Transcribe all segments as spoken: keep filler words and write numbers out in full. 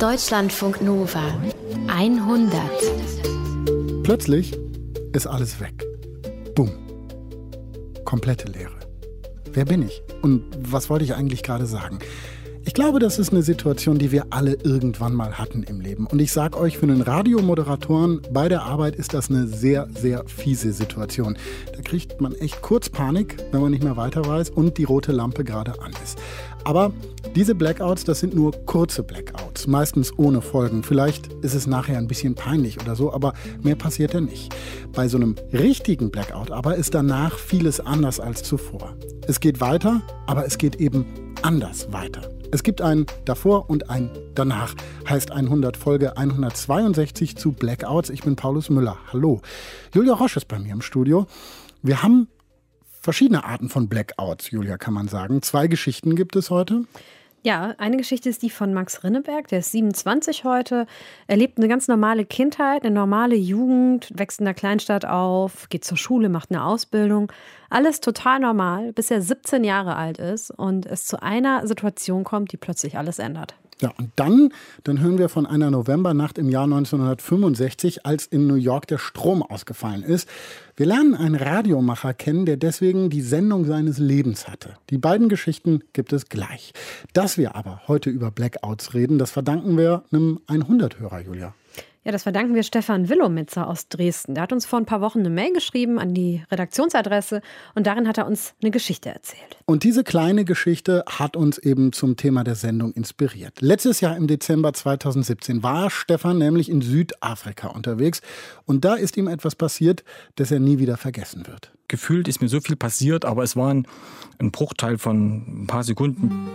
Deutschlandfunk Nova hundert. Plötzlich ist alles weg. Bumm. Komplette Leere. Wer bin ich? Und was wollte ich eigentlich gerade sagen? Ich glaube, das ist eine Situation, die wir alle irgendwann mal hatten im Leben. Und ich sage euch, für einen Radiomoderatoren bei der Arbeit ist das eine sehr, sehr fiese Situation. Da kriegt man echt kurz Panik, wenn man nicht mehr weiter weiß und die rote Lampe gerade an ist. Aber diese Blackouts, das sind nur kurze Blackouts, meistens ohne Folgen. Vielleicht ist es nachher ein bisschen peinlich oder so, aber mehr passiert ja nicht. Bei so einem richtigen Blackout aber ist danach vieles anders als zuvor. Es geht weiter, aber es geht eben anders weiter. Es gibt ein davor und ein danach, heißt hundert Folge hundertzweiundsechzig zu Blackouts. Ich bin Paulus Müller. Hallo. Julia Roche ist bei mir im Studio. Wir haben verschiedene Arten von Blackouts, Julia, kann man sagen. Zwei Geschichten gibt es heute. Ja, eine Geschichte ist die von Max Rinneberg, der ist siebenundzwanzig heute. Er lebt eine ganz normale Kindheit, eine normale Jugend, wächst in der Kleinstadt auf, geht zur Schule, macht eine Ausbildung. Alles total normal, bis er siebzehn Jahre alt ist und es zu einer Situation kommt, die plötzlich alles ändert. Ja, und dann, dann hören wir von einer Novembernacht im Jahr neunzehnhundertfünfundsechzig, als in New York der Strom ausgefallen ist. Wir lernen einen Radiomacher kennen, der deswegen die Sendung seines Lebens hatte. Die beiden Geschichten gibt es gleich. Dass wir aber heute über Blackouts reden, das verdanken wir einem hundert-Hörer, Julia. Ja, das verdanken wir Stefan Willomitzer aus Dresden. Der hat uns vor ein paar Wochen eine Mail geschrieben an die Redaktionsadresse und darin hat er uns eine Geschichte erzählt. Und diese kleine Geschichte hat uns eben zum Thema der Sendung inspiriert. Letztes Jahr im Dezember zweitausendsiebzehn war Stefan nämlich in Südafrika unterwegs und da ist ihm etwas passiert, das er nie wieder vergessen wird. Gefühlt ist mir so viel passiert, aber es war ein, ein Bruchteil von ein paar Sekunden.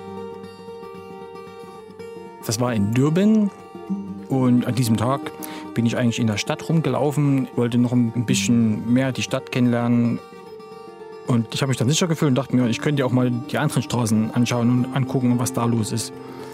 Das war in Durban. Und an diesem Tag bin ich eigentlich in der Stadt rumgelaufen, wollte noch ein bisschen mehr die Stadt kennenlernen. Und ich habe mich dann sicher gefühlt und dachte mir, ich könnte auch mal die anderen Straßen anschauen und angucken, was da los ist.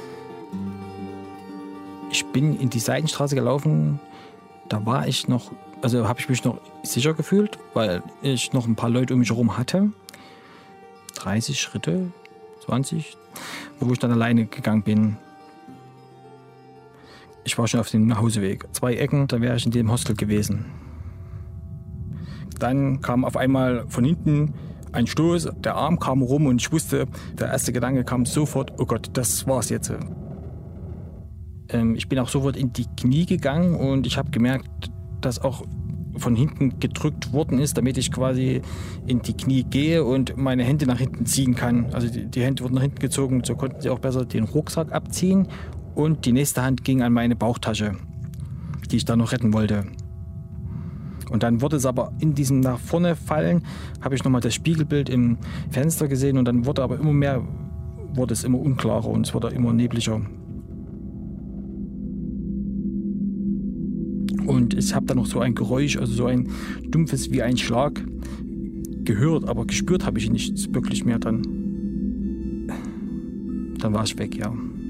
Ich bin in die Seitenstraße gelaufen, da war ich noch, also habe ich mich noch sicher gefühlt, weil ich noch ein paar Leute um mich herum hatte. dreißig Schritte, zwanzig, wo ich dann alleine gegangen bin. Ich war schon auf dem Nachhauseweg. Zwei Ecken, da wäre ich in dem Hostel gewesen. Dann kam auf einmal von hinten ein Stoß, der Arm kam rum und ich wusste, der erste Gedanke kam sofort, oh Gott, das war's jetzt. Ähm, ich bin auch sofort in die Knie gegangen und ich habe gemerkt, dass auch von hinten gedrückt worden ist, damit ich quasi in die Knie gehe und meine Hände nach hinten ziehen kann. Also die, die Hände wurden nach hinten gezogen, so konnten sie auch besser den Rucksack abziehen. Und die nächste Hand ging an meine Bauchtasche, die ich da noch retten wollte. Und dann wurde es aber in diesem nach vorne fallen, habe ich nochmal das Spiegelbild im Fenster gesehen und dann wurde aber immer mehr, wurde es immer unklarer und es wurde immer nebliger. Und ich habe dann noch so ein Geräusch, also so ein dumpfes wie ein Schlag gehört, aber gespürt habe ich ihn nicht wirklich mehr dann. Dann war ich weg, ja.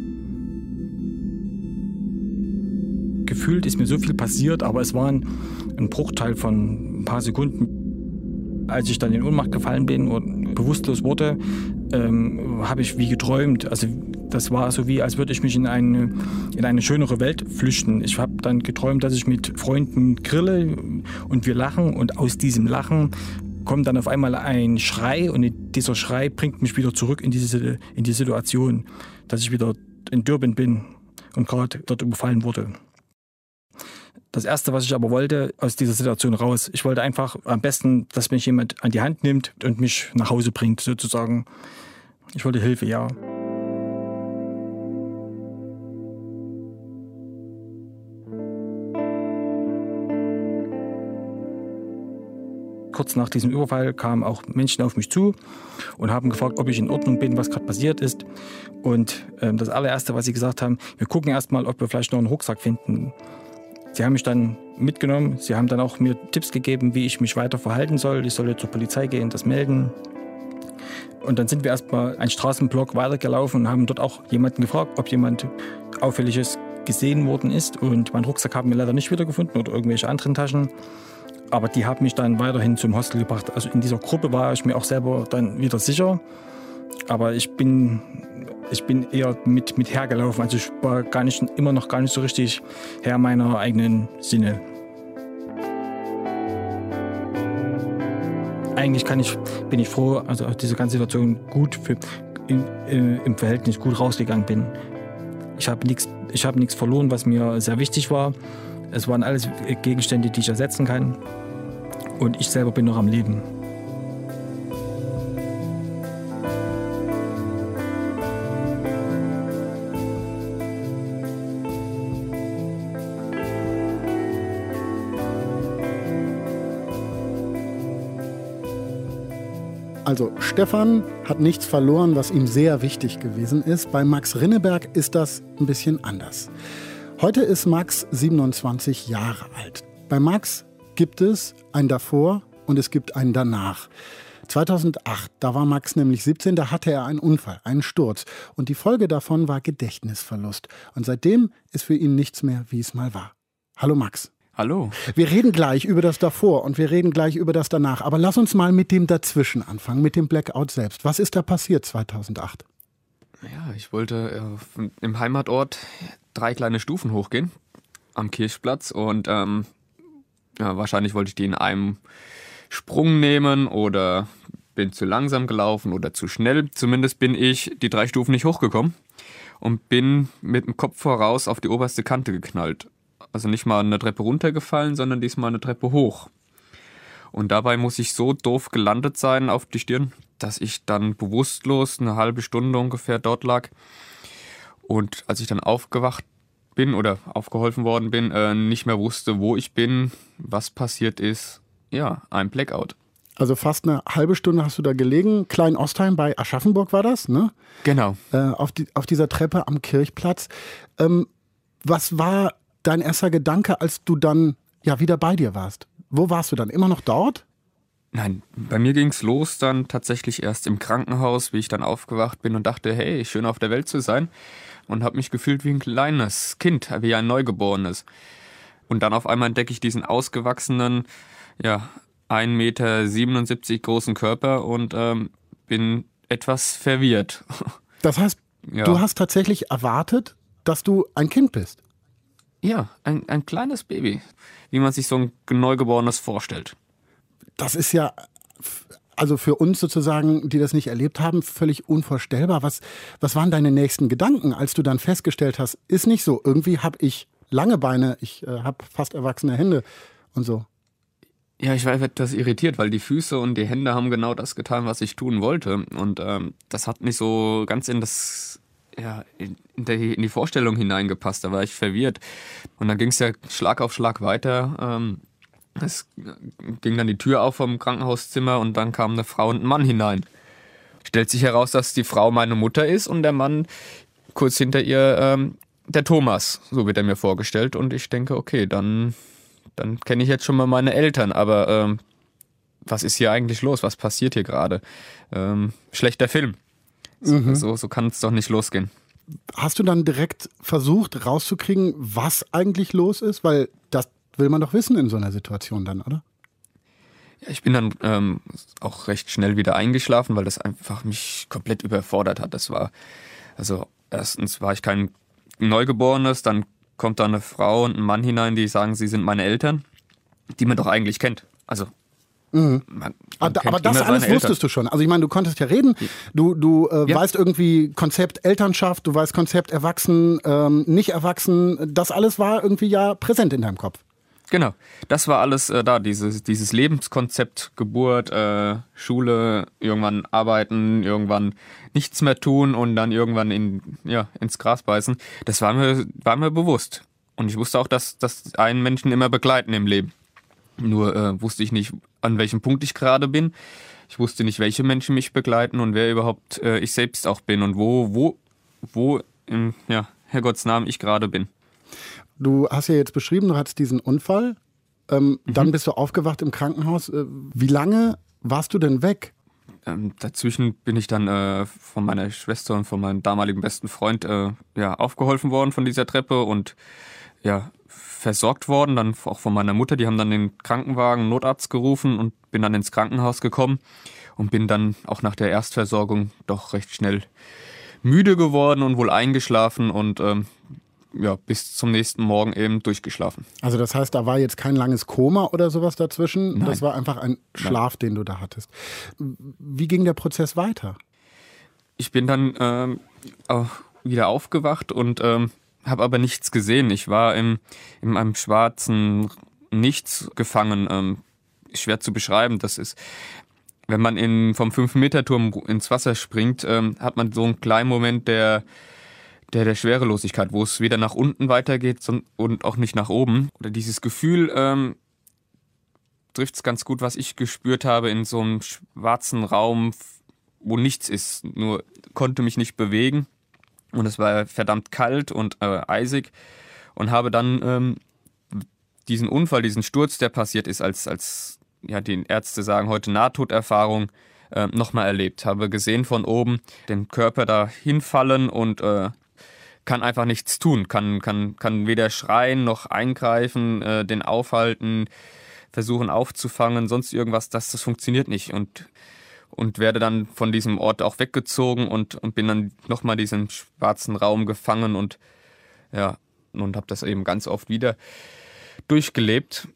Gefühlt ist mir so viel passiert, aber es war ein, ein Bruchteil von ein paar Sekunden. Als ich dann in Ohnmacht gefallen bin und bewusstlos wurde, ähm, habe ich wie geträumt. Also das war so wie, als würde ich mich in eine, in eine schönere Welt flüchten. Ich habe dann geträumt, dass ich mit Freunden grille und wir lachen und aus diesem Lachen kommt dann auf einmal ein Schrei und dieser Schrei bringt mich wieder zurück in diese in die Situation, dass ich wieder in Durban bin und gerade dort überfallen wurde. Das Erste, was ich aber wollte, aus dieser Situation raus, ich wollte einfach am besten, dass mich jemand an die Hand nimmt und mich nach Hause bringt, sozusagen. Ich wollte Hilfe, ja. Kurz nach diesem Überfall kamen auch Menschen auf mich zu und haben gefragt, ob ich in Ordnung bin, was gerade passiert ist. Und ähm, das allererste, was sie gesagt haben, wir gucken erst mal, ob wir vielleicht noch einen Rucksack finden. Sie haben mich dann mitgenommen, sie haben dann auch mir Tipps gegeben, wie ich mich weiter verhalten soll. Ich solle zur Polizei gehen, das melden. Und dann sind wir erstmal einen Straßenblock weitergelaufen und haben dort auch jemanden gefragt, ob jemand Auffälliges gesehen worden ist. Und meinen Rucksack haben wir leider nicht wiedergefunden oder irgendwelche anderen Taschen. Aber die haben mich dann weiterhin zum Hostel gebracht. Also in dieser Gruppe war ich mir auch selber dann wieder sicher. Aber ich bin Ich bin eher mit, mit hergelaufen, also ich war gar nicht, immer noch gar nicht so richtig Herr meiner eigenen Sinne. Eigentlich kann ich, bin ich froh, also aus dieser ganzen Situation gut für, in, in, im Verhältnis gut rausgegangen bin. Ich habe nichts ich hab nichts verloren, was mir sehr wichtig war. Es waren alles Gegenstände, die ich ersetzen kann. Und ich selber bin noch am Leben. Also Stefan hat nichts verloren, was ihm sehr wichtig gewesen ist. Bei Max Rinneberg ist das ein bisschen anders. Heute ist Max siebenundzwanzig Jahre alt. Bei Max gibt es ein Davor und es gibt ein Danach. zweitausendacht, da war Max nämlich siebzehn, da hatte er einen Unfall, einen Sturz. Und die Folge davon war Gedächtnisverlust. Und seitdem ist für ihn nichts mehr, wie es mal war. Hallo Max. Hallo. Wir reden gleich über das Davor und wir reden gleich über das Danach. Aber lass uns mal mit dem Dazwischen anfangen, mit dem Blackout selbst. Was ist da passiert zweitausendacht? Ja, ich wollte äh, im Heimatort drei kleine Stufen hochgehen am Kirchplatz und ähm, ja, wahrscheinlich wollte ich die in einem Sprung nehmen oder bin zu langsam gelaufen oder zu schnell. Zumindest bin ich die drei Stufen nicht hochgekommen und bin mit dem Kopf voraus auf die oberste Kante geknallt. Also nicht mal eine Treppe runtergefallen, sondern diesmal eine Treppe hoch. Und dabei muss ich so doof gelandet sein auf die Stirn, dass ich dann bewusstlos eine halbe Stunde ungefähr dort lag. Und als ich dann aufgewacht bin oder aufgeholfen worden bin, äh, nicht mehr wusste, wo ich bin, was passiert ist. Ja, ein Blackout. Also fast eine halbe Stunde hast du da gelegen. Klein-Ostheim bei Aschaffenburg war das, ne? Genau. Äh, auf, die, auf dieser Treppe am Kirchplatz. Ähm, was war dein erster Gedanke, als du dann ja wieder bei dir warst? Wo warst du dann? Immer noch dort? Nein, bei mir ging's los dann tatsächlich erst im Krankenhaus, wie ich dann aufgewacht bin und dachte, hey, schön auf der Welt zu sein. Und habe mich gefühlt wie ein kleines Kind, wie ein Neugeborenes. Und dann auf einmal entdecke ich diesen ausgewachsenen, ja, ein Meter siebenundsiebzig großen Körper und ähm, bin etwas verwirrt. Das heißt, ja. Du hast tatsächlich erwartet, dass du ein Kind bist? Ja, ein, ein kleines Baby, wie man sich so ein Neugeborenes vorstellt. Das ist ja, also für uns sozusagen, die das nicht erlebt haben, völlig unvorstellbar. Was, was waren deine nächsten Gedanken, als du dann festgestellt hast, ist nicht so, irgendwie habe ich lange Beine, ich äh, habe fast erwachsene Hände und so? Ja, ich war etwas irritiert, weil die Füße und die Hände haben genau das getan, was ich tun wollte. Und ähm, das hat nicht so ganz in das... ja, in, die, in die Vorstellung hineingepasst, da war ich verwirrt. Und dann ging es ja Schlag auf Schlag weiter. Ähm, es ging dann die Tür auf vom Krankenhauszimmer und dann kam eine Frau und ein Mann hinein. Stellt sich heraus, dass die Frau meine Mutter ist und der Mann kurz hinter ihr ähm, der Thomas. So wird er mir vorgestellt und ich denke, okay, dann, dann kenne ich jetzt schon mal meine Eltern, aber ähm, was ist hier eigentlich los? Was passiert hier gerade? Ähm, schlechter Film. So, mhm. so, so kann es doch nicht losgehen. Hast du dann direkt versucht rauszukriegen, was eigentlich los ist? Weil das will man doch wissen in so einer Situation dann, oder? Ja, ich bin dann ähm, auch recht schnell wieder eingeschlafen, weil das einfach mich komplett überfordert hat. Das war, also erstens war ich kein Neugeborenes, dann kommt da eine Frau und ein Mann hinein, die sagen, sie sind meine Eltern, die man doch eigentlich kennt. Also Mhm. Man, man aber, aber das alles wusstest Eltern. du schon. Also ich meine, du konntest ja reden, du, du äh, ja. weißt irgendwie Konzept Elternschaft, du weißt Konzept Erwachsen, ähm, nicht Erwachsen. Das alles war irgendwie ja präsent in deinem Kopf. Genau, das war alles äh, da, dieses, dieses Lebenskonzept, Geburt, äh, Schule, irgendwann arbeiten, irgendwann nichts mehr tun und dann irgendwann in, ja, ins Gras beißen. Das war mir, war mir bewusst. Und ich wusste auch, dass, dass einen Menschen immer begleiten im Leben. Nur äh, wusste ich nicht, an welchem Punkt ich gerade bin. Ich wusste nicht, welche Menschen mich begleiten und wer überhaupt äh, ich selbst auch bin und wo, wo, wo im ja, Herrgotts Namen ich gerade bin. Du hast ja jetzt beschrieben, du hattest diesen Unfall. Ähm, mhm. Dann bist du aufgewacht im Krankenhaus. Äh, wie lange warst du denn weg? Ähm, dazwischen bin ich dann äh, von meiner Schwester und von meinem damaligen besten Freund äh, ja, aufgeholfen worden von dieser Treppe und ja, versorgt worden, dann auch von meiner Mutter. Die haben dann den Krankenwagen, Notarzt gerufen und bin dann ins Krankenhaus gekommen und bin dann auch nach der Erstversorgung doch recht schnell müde geworden und wohl eingeschlafen und ähm, ja, bis zum nächsten Morgen eben durchgeschlafen. Also das heißt, da war jetzt kein langes Koma oder sowas dazwischen? Nein. Das war einfach ein Schlaf, Nein. den du da hattest. Wie ging der Prozess weiter? Ich bin dann ähm, auch wieder aufgewacht und ähm, habe aber nichts gesehen. Ich war im, in einem schwarzen Nichts gefangen. Ähm, schwer zu beschreiben. Das ist, wenn man in, vom fünf-Meter-Turm ins Wasser springt, ähm, hat man so einen kleinen Moment der Der, der Schwerelosigkeit, wo es weder nach unten weitergeht und auch nicht nach oben. Oder dieses Gefühl ähm, trifft es ganz gut, was ich gespürt habe in so einem schwarzen Raum, wo nichts ist. Nur konnte mich nicht bewegen und es war verdammt kalt und äh, eisig und habe dann ähm, diesen Unfall, diesen Sturz, der passiert ist, als, als ja, die Ärzte sagen heute Nahtoderfahrung, äh, nochmal erlebt. Habe gesehen von oben den Körper da hinfallen und äh, kann einfach nichts tun, kann, kann, kann weder schreien noch eingreifen, äh, den aufhalten, versuchen aufzufangen, sonst irgendwas, das, das funktioniert nicht. Und, und werde dann von diesem Ort auch weggezogen und, und bin dann nochmal diesen schwarzen Raum gefangen und ja, und habe das eben ganz oft wieder durchgelebt.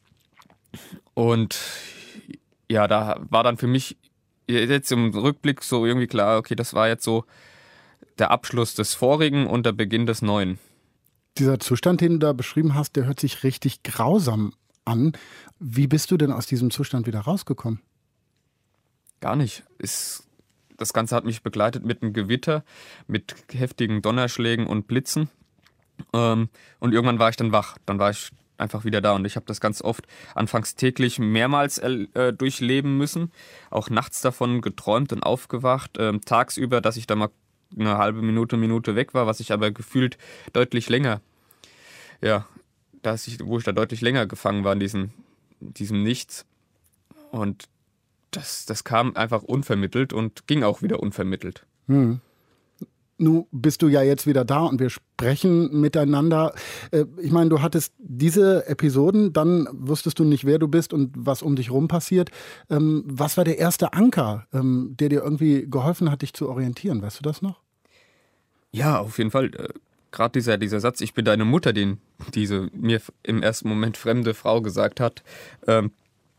Und ja, da war dann für mich jetzt im Rückblick so irgendwie klar, okay, das war jetzt so der Abschluss des Vorigen und der Beginn des Neuen. Dieser Zustand, den du da beschrieben hast, der hört sich richtig grausam an. Wie bist du denn aus diesem Zustand wieder rausgekommen? Gar nicht. Ist, das Ganze hat mich begleitet mit einem Gewitter, mit heftigen Donnerschlägen und Blitzen. Ähm, und irgendwann war ich dann wach. Dann war ich einfach wieder da. Und ich habe das ganz oft anfangs täglich mehrmals äh, durchleben müssen. Auch nachts davon geträumt und aufgewacht. Ähm, tagsüber, dass ich da mal eine halbe Minute, Minute weg war, was ich aber gefühlt deutlich länger, ja, dass ich, wo ich da deutlich länger gefangen war in diesem, diesem Nichts. Und das, das kam einfach unvermittelt und ging auch wieder unvermittelt. Hm. Nun bist du ja jetzt wieder da und wir sprechen miteinander. Ich meine, du hattest diese Episoden, dann wusstest du nicht, wer du bist und was um dich rum passiert. Was war der erste Anker, der dir irgendwie geholfen hat, dich zu orientieren? Weißt du das noch? Ja, auf jeden Fall. Gerade dieser, dieser Satz, ich bin deine Mutter, den diese mir im ersten Moment fremde Frau gesagt hat, ähm,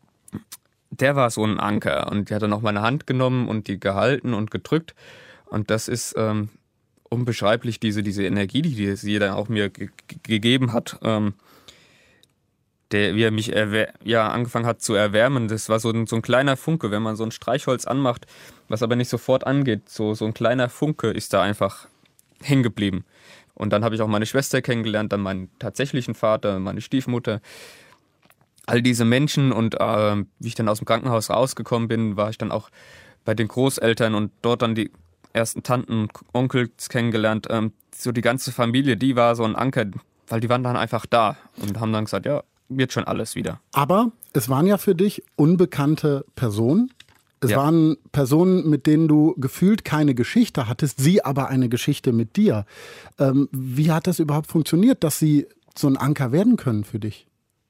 der war so ein Anker. Und die hat dann auch meine Hand genommen und die gehalten und gedrückt. Und das ist ähm, unbeschreiblich, diese, diese Energie, die sie dann auch mir ge- gegeben hat, ähm, der, wie er mich erwär- ja, angefangen hat zu erwärmen. Das war so ein, so ein kleiner Funke, wenn man so ein Streichholz anmacht, was aber nicht sofort angeht. So, so ein kleiner Funke ist da einfach hängen geblieben. Und dann habe ich auch meine Schwester kennengelernt, dann meinen tatsächlichen Vater, meine Stiefmutter. All diese Menschen und äh, wie ich dann aus dem Krankenhaus rausgekommen bin, war ich dann auch bei den Großeltern und dort dann die ersten Tanten, Onkels kennengelernt. Ähm, so die ganze Familie, die war so ein Anker, weil die waren dann einfach da und haben dann gesagt, ja, wird schon alles wieder. Aber es waren ja für dich unbekannte Personen. Es ja. waren Personen, mit denen du gefühlt keine Geschichte hattest, sie aber eine Geschichte mit dir. Ähm, wie hat das überhaupt funktioniert, dass sie so ein Anker werden können für dich?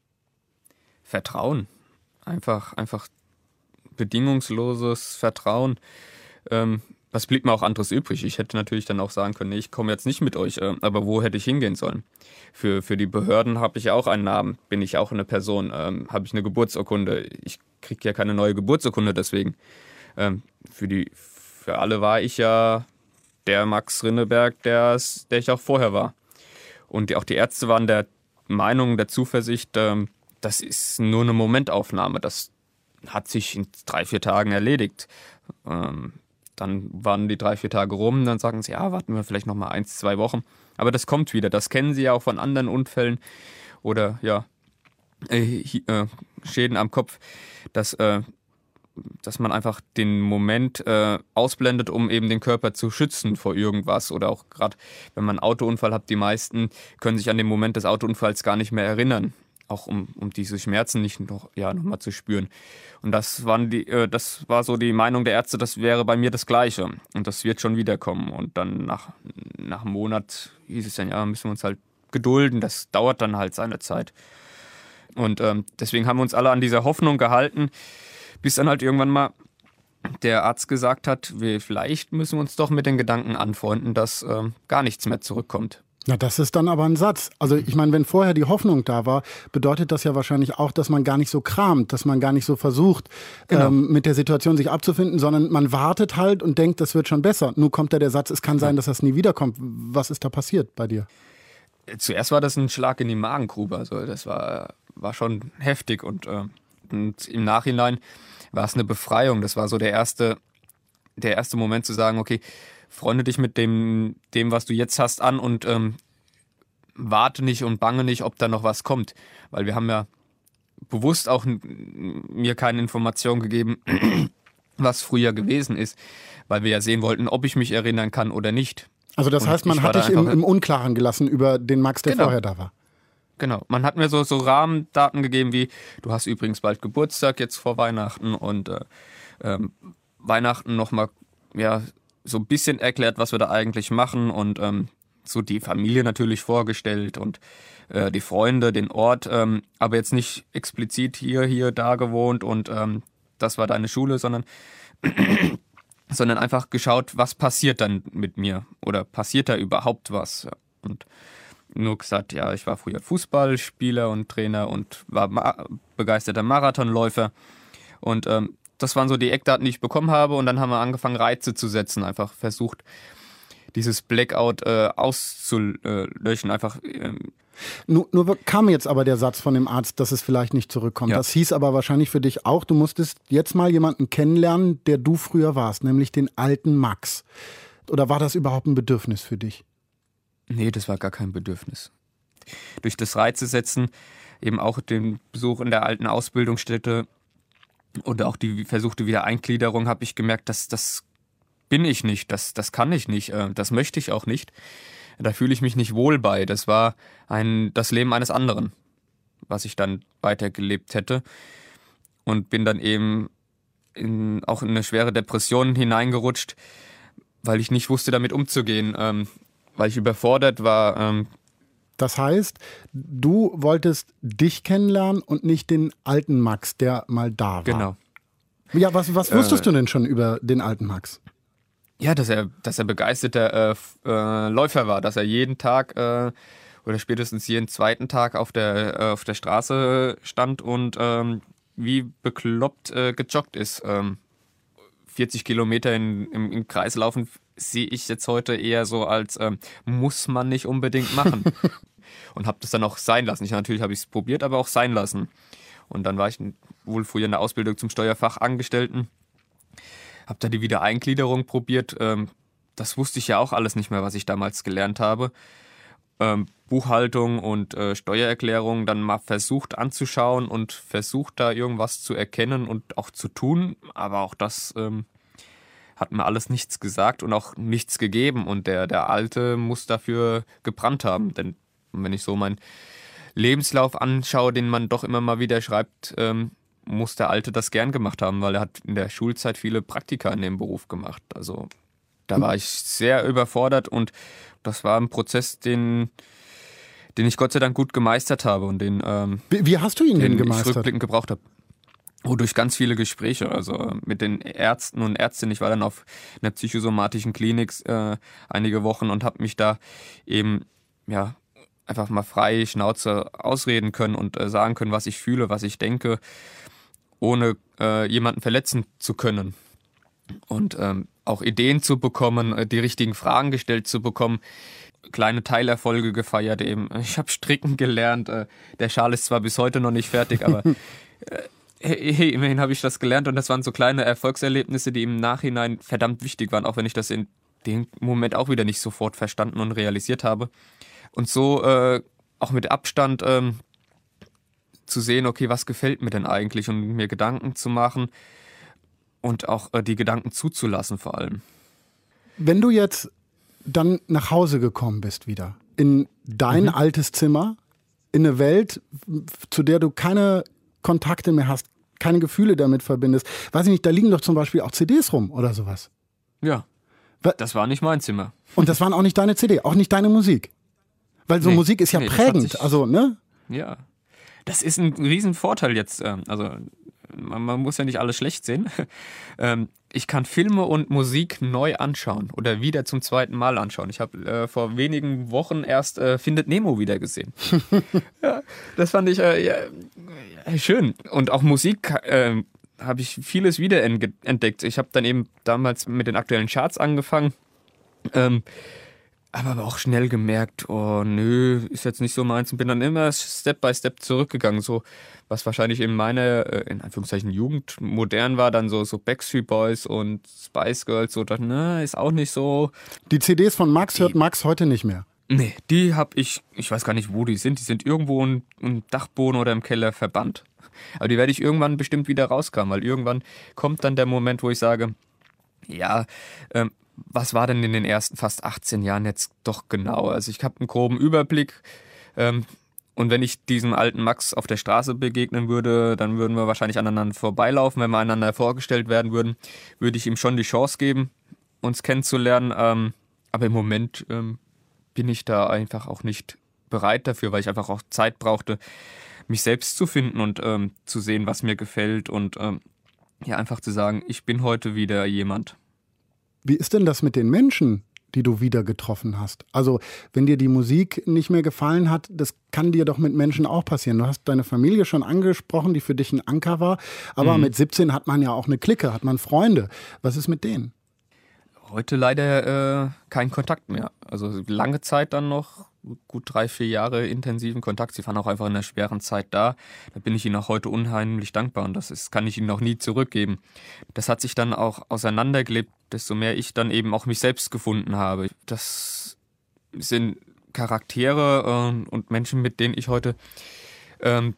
Vertrauen. Einfach, einfach bedingungsloses Vertrauen. Ähm, was blieb mir auch anderes übrig? Ich hätte natürlich dann auch sagen können, nee, ich komme jetzt nicht mit euch, äh, aber wo hätte ich hingehen sollen? Für, für die Behörden habe ich ja auch einen Namen, bin ich auch eine Person, ähm, habe ich eine Geburtsurkunde. Ich kriege ja keine neue Geburtsurkunde deswegen. Ähm, für, die, für alle war ich ja der Max Rinneberg, der, der ich auch vorher war. Und die, auch die Ärzte waren der Meinung, der Zuversicht, ähm, das ist nur eine Momentaufnahme. Das hat sich in drei, vier Tagen erledigt. Ähm, dann waren die drei, vier Tage rum, dann sagen sie, ja, warten wir vielleicht noch mal eins, zwei Wochen. Aber das kommt wieder. Das kennen sie ja auch von anderen Unfällen oder ja äh, äh, Schäden am Kopf, dass, äh, dass man einfach den Moment äh, ausblendet, um eben den Körper zu schützen vor irgendwas. Oder auch gerade, wenn man einen Autounfall hat, die meisten können sich an den Moment des Autounfalls gar nicht mehr erinnern. Auch um, um diese Schmerzen nicht noch, ja, noch mal zu spüren. Und das waren die, äh, das war so die Meinung der Ärzte, das wäre bei mir das Gleiche. Und das wird schon wiederkommen. Und dann nach, nach einem Monat hieß es dann, ja, müssen wir uns halt gedulden. Das dauert dann halt seine Zeit. Und ähm, deswegen haben wir uns alle an dieser Hoffnung gehalten, bis dann halt irgendwann mal der Arzt gesagt hat, wir, vielleicht müssen wir uns doch mit den Gedanken anfreunden, dass äh, gar nichts mehr zurückkommt. Na, das ist dann aber ein Satz. Also ich meine, wenn vorher die Hoffnung da war, bedeutet das ja wahrscheinlich auch, dass man gar nicht so kramt, dass man gar nicht so versucht, genau. ähm, mit der Situation sich abzufinden, sondern man wartet halt und denkt, das wird schon besser. Nun kommt da der Satz, es kann sein, dass das nie wiederkommt. Was ist da passiert bei dir? Zuerst war das ein Schlag in die Magengrube. Also das war, war schon heftig und, äh, und im Nachhinein war es eine Befreiung. Das war so der erste, der erste Moment zu sagen, okay, freunde dich mit dem, dem, was du jetzt hast, an und ähm, warte nicht und bange nicht, ob da noch was kommt. Weil wir haben ja bewusst auch n- mir keine Information gegeben, was früher gewesen ist, weil wir ja sehen wollten, ob ich mich erinnern kann oder nicht. Also das und heißt, man hat dich im, im Unklaren gelassen über den Max, der genau. vorher da war. Genau, man hat mir so, so Rahmendaten gegeben wie, du hast übrigens bald Geburtstag jetzt vor Weihnachten und äh, ähm, Weihnachten nochmal, ja, so ein bisschen erklärt, was wir da eigentlich machen und ähm, so die Familie natürlich vorgestellt und äh, die Freunde, den Ort, ähm, aber jetzt nicht explizit hier, hier, da gewohnt und ähm, das war deine Schule, sondern, sondern einfach geschaut, was passiert dann mit mir oder passiert da überhaupt was und nur gesagt, ja, ich war früher Fußballspieler und Trainer und war ma- begeisterter Marathonläufer und ähm, das waren so die Eckdaten, die ich bekommen habe und dann haben wir angefangen, Reize zu setzen, einfach versucht, dieses Blackout äh, auszulöschen, einfach. Ähm nur, nur kam jetzt aber der Satz von dem Arzt, dass es vielleicht nicht zurückkommt. Ja. Das hieß aber wahrscheinlich für dich auch, du musstest jetzt mal jemanden kennenlernen, der du früher warst, nämlich den alten Max. Oder war das überhaupt ein Bedürfnis für dich? Nee, das war gar kein Bedürfnis. Durch das Reize setzen, eben auch den Besuch in der alten Ausbildungsstätte, und auch die versuchte Wiedereingliederung habe ich gemerkt, dass das bin ich nicht, das, das kann ich nicht, das möchte ich auch nicht. Da fühle ich mich nicht wohl bei. Das war ein, das Leben eines anderen, was ich dann weitergelebt hätte. Und bin dann eben in, auch in eine schwere Depression hineingerutscht, weil ich nicht wusste, damit umzugehen, ähm, weil ich überfordert war. Ähm, Das heißt, du wolltest dich kennenlernen und nicht den alten Max, der mal da war. Genau. Ja, was, was wusstest äh, du denn schon über den alten Max? Ja, dass er, dass er begeisterter äh, äh, Läufer war, dass er jeden Tag äh, oder spätestens jeden zweiten Tag auf der, äh, auf der Straße stand und ähm, wie bekloppt äh, gejoggt ist. Ähm, vierzig Kilometer in, im, im Kreis laufen sehe ich jetzt heute eher so als ähm, muss man nicht unbedingt machen. Und habe das dann auch sein lassen. Ich, natürlich habe ich es probiert, aber auch sein lassen. Und dann war ich wohl früher in der Ausbildung zum Steuerfachangestellten. Habe da die Wiedereingliederung probiert. Ähm, das wusste ich ja auch alles nicht mehr, was ich damals gelernt habe. Ähm, Buchhaltung und äh, Steuererklärung dann mal versucht anzuschauen und versucht da irgendwas zu erkennen und auch zu tun. Aber auch das ähm, hat mir alles nichts gesagt und auch nichts gegeben. Und der, der Alte muss dafür gebrannt haben. Denn wenn ich so meinen Lebenslauf anschaue, den man doch immer mal wieder schreibt, ähm, muss der Alte das gern gemacht haben, weil er hat in der Schulzeit viele Praktika in dem Beruf gemacht. Also da war ich sehr überfordert und das war ein Prozess, den, den ich Gott sei Dank gut gemeistert habe und den, ähm, wie, wie hast du ihn denn gemeistert? ich rückblickend gebraucht habe. Oh, durch ganz viele Gespräche, also mit den Ärzten und Ärztinnen. Ich war dann auf einer psychosomatischen Klinik äh, einige Wochen und habe mich da eben ja einfach mal frei Schnauze ausreden können und äh, sagen können, was ich fühle, was ich denke, ohne äh, jemanden verletzen zu können. Und ähm, auch Ideen zu bekommen, äh, die richtigen Fragen gestellt zu bekommen, kleine Teilerfolge gefeiert eben. Ich habe stricken gelernt, äh, der Schal ist zwar bis heute noch nicht fertig, aber äh, hey, immerhin habe ich das gelernt und das waren so kleine Erfolgserlebnisse, die im Nachhinein verdammt wichtig waren, auch wenn ich das in dem Moment auch wieder nicht sofort verstanden und realisiert habe. Und so äh, auch mit Abstand ähm, zu sehen, okay, was gefällt mir denn eigentlich und mir Gedanken zu machen und auch äh, die Gedanken zuzulassen vor allem. Wenn du jetzt dann nach Hause gekommen bist wieder, in dein mhm. altes Zimmer, in eine Welt, zu der du keine Kontakte mehr hast, keine Gefühle damit verbindest, weiß ich nicht, da liegen doch zum Beispiel auch C Ds rum oder sowas. Ja, das war nicht mein Zimmer. Und das waren auch nicht deine C D, auch nicht deine Musik. Weil so nee, Musik ist ja nee, prägend, sich, also, ne? Ja, das ist ein Riesenvorteil jetzt, also man, man muss ja nicht alles schlecht sehen. Ähm, ich kann Filme und Musik neu anschauen oder wieder zum zweiten Mal anschauen. Ich habe äh, vor wenigen Wochen erst äh, Findet Nemo wieder gesehen. Ja, das fand ich äh, ja, schön. Und auch Musik äh, habe ich vieles wieder entdeckt. Ich habe dann eben damals mit den aktuellen Charts angefangen. Ähm, Aber aber auch schnell gemerkt, oh nö, ist jetzt nicht so meins und bin dann immer Step by Step zurückgegangen, so was wahrscheinlich in meiner, in Anführungszeichen, Jugend modern war, dann so, so Backstreet Boys und Spice Girls, so, dachte, na, ist auch nicht so. Die C Ds von Max hört Max heute nicht mehr? Nee, die hab ich, ich weiß gar nicht, wo die sind, die sind irgendwo im, im Dachboden oder im Keller verbannt. Aber die werde ich irgendwann bestimmt wieder rauskramen, weil irgendwann kommt dann der Moment, wo ich sage, ja, ähm, was war denn in den ersten fast achtzehn Jahren jetzt doch genau? Also ich habe einen groben Überblick ähm, und wenn ich diesem alten Max auf der Straße begegnen würde, dann würden wir wahrscheinlich aneinander vorbeilaufen. Wenn wir einander vorgestellt werden würden, würde ich ihm schon die Chance geben, uns kennenzulernen. Ähm, aber im Moment ähm, bin ich da einfach auch nicht bereit dafür, weil ich einfach auch Zeit brauchte, mich selbst zu finden und ähm, zu sehen, was mir gefällt und ähm, ja einfach zu sagen, ich bin heute wieder jemand. Wie ist denn das mit den Menschen, die du wieder getroffen hast? Also, wenn dir die Musik nicht mehr gefallen hat, das kann dir doch mit Menschen auch passieren. Du hast deine Familie schon angesprochen, die für dich ein Anker war. Aber mhm. mit siebzehn hat man ja auch eine Clique, hat man Freunde. Was ist mit denen? Heute leider äh, kein Kontakt mehr. Also lange Zeit dann noch, gut drei, vier Jahre intensiven Kontakt. Sie waren auch einfach in einer schweren Zeit da. Da bin ich Ihnen auch heute unheimlich dankbar und das ist, kann ich Ihnen noch nie zurückgeben. Das hat sich dann auch auseinandergelebt, desto mehr ich dann eben auch mich selbst gefunden habe. Das sind Charaktere äh, und Menschen, mit denen ich heute ähm,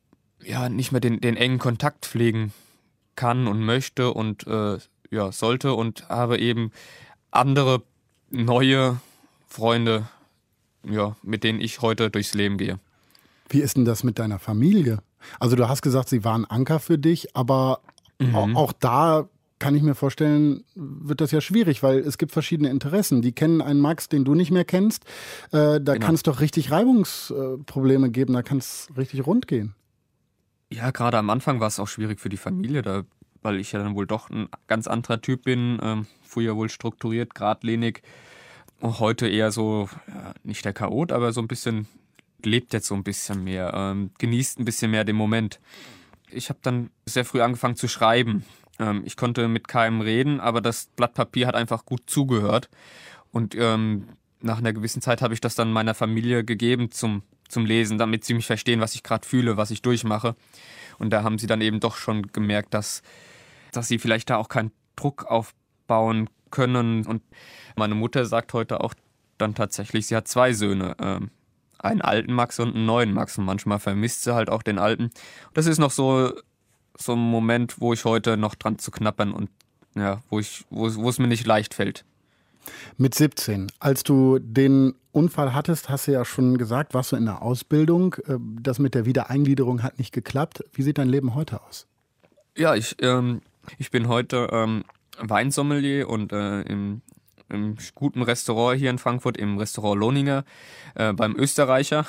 ja nicht mehr den, den engen Kontakt pflegen kann und möchte und äh, ja, sollte und habe eben andere neue Freunde, ja, mit denen ich heute durchs Leben gehe. Wie ist denn das mit deiner Familie? Also du hast gesagt, sie waren Anker für dich, aber mhm. auch da kann ich mir vorstellen, wird das ja schwierig, weil es gibt verschiedene Interessen. Die kennen einen Max, den du nicht mehr kennst. Äh, da genau. kann es doch richtig Reibungsprobleme geben, da kann es richtig rund gehen. Ja, gerade am Anfang war es auch schwierig für die Familie, da weil ich ja dann wohl doch ein ganz anderer Typ bin, ähm, früher wohl strukturiert, geradlinig, und heute eher so, ja, nicht der Chaot, aber so ein bisschen, lebt jetzt so ein bisschen mehr, ähm, genießt ein bisschen mehr den Moment. Ich habe dann sehr früh angefangen zu schreiben. Ähm, ich konnte mit keinem reden, aber das Blatt Papier hat einfach gut zugehört und ähm, nach einer gewissen Zeit habe ich das dann meiner Familie gegeben zum, zum Lesen, damit sie mich verstehen, was ich gerade fühle, was ich durchmache. Und da haben sie dann eben doch schon gemerkt, dass dass sie vielleicht da auch keinen Druck aufbauen können. Und meine Mutter sagt heute auch dann tatsächlich, sie hat zwei Söhne, ähm, einen alten Max und einen neuen Max. Und manchmal vermisst sie halt auch den alten. Das ist noch so, so ein Moment, wo ich heute noch dran zu knappern und ja, wo ich, wo, wo es mir nicht leicht fällt. Mit siebzehn, als du den Unfall hattest, hast du ja schon gesagt, warst du in der Ausbildung. Das mit der Wiedereingliederung hat nicht geklappt. Wie sieht dein Leben heute aus? Ja, ich, ähm, ich bin heute ähm, Weinsommelier und äh, im, im guten Restaurant hier in Frankfurt, im Restaurant Lohninger, äh, beim Österreicher.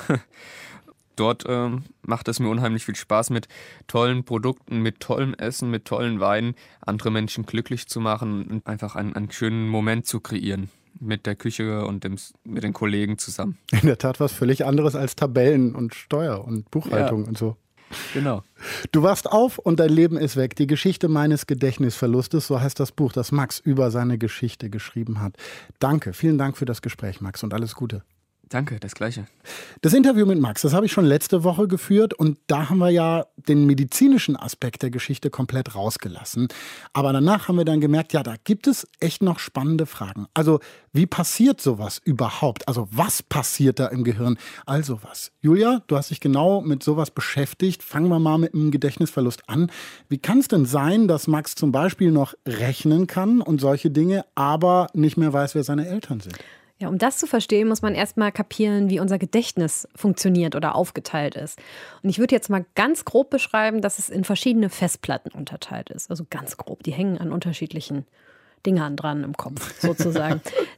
Dort ähm, macht es mir unheimlich viel Spaß, mit tollen Produkten, mit tollem Essen, mit tollen Weinen andere Menschen glücklich zu machen und einfach einen, einen schönen Moment zu kreieren mit der Küche und dem, mit den Kollegen zusammen. In der Tat was völlig anderes als Tabellen und Steuer und Buchhaltung ja. und so. Genau. Du wachst auf und dein Leben ist weg. Die Geschichte meines Gedächtnisverlustes, so heißt das Buch, das Max über seine Geschichte geschrieben hat. Danke, vielen Dank für das Gespräch, Max, und alles Gute. Danke, das Gleiche. Das Interview mit Max, das habe ich schon letzte Woche geführt und da haben wir ja den medizinischen Aspekt der Geschichte komplett rausgelassen. Aber danach haben wir dann gemerkt, ja, da gibt es echt noch spannende Fragen. Also, wie passiert sowas überhaupt? Also, was passiert da im Gehirn? Also was. Julia, du hast dich genau mit sowas beschäftigt. Fangen wir mal mit einem Gedächtnisverlust an. Wie kann es denn sein, dass Max zum Beispiel noch rechnen kann und solche Dinge, aber nicht mehr weiß, wer seine Eltern sind? Ja, um das zu verstehen, muss man erstmal kapieren, wie unser Gedächtnis funktioniert oder aufgeteilt ist. Und ich würde jetzt mal ganz grob beschreiben, dass es in verschiedene Festplatten unterteilt ist. Also ganz grob, die hängen an unterschiedlichen Dingern dran im Kopf sozusagen.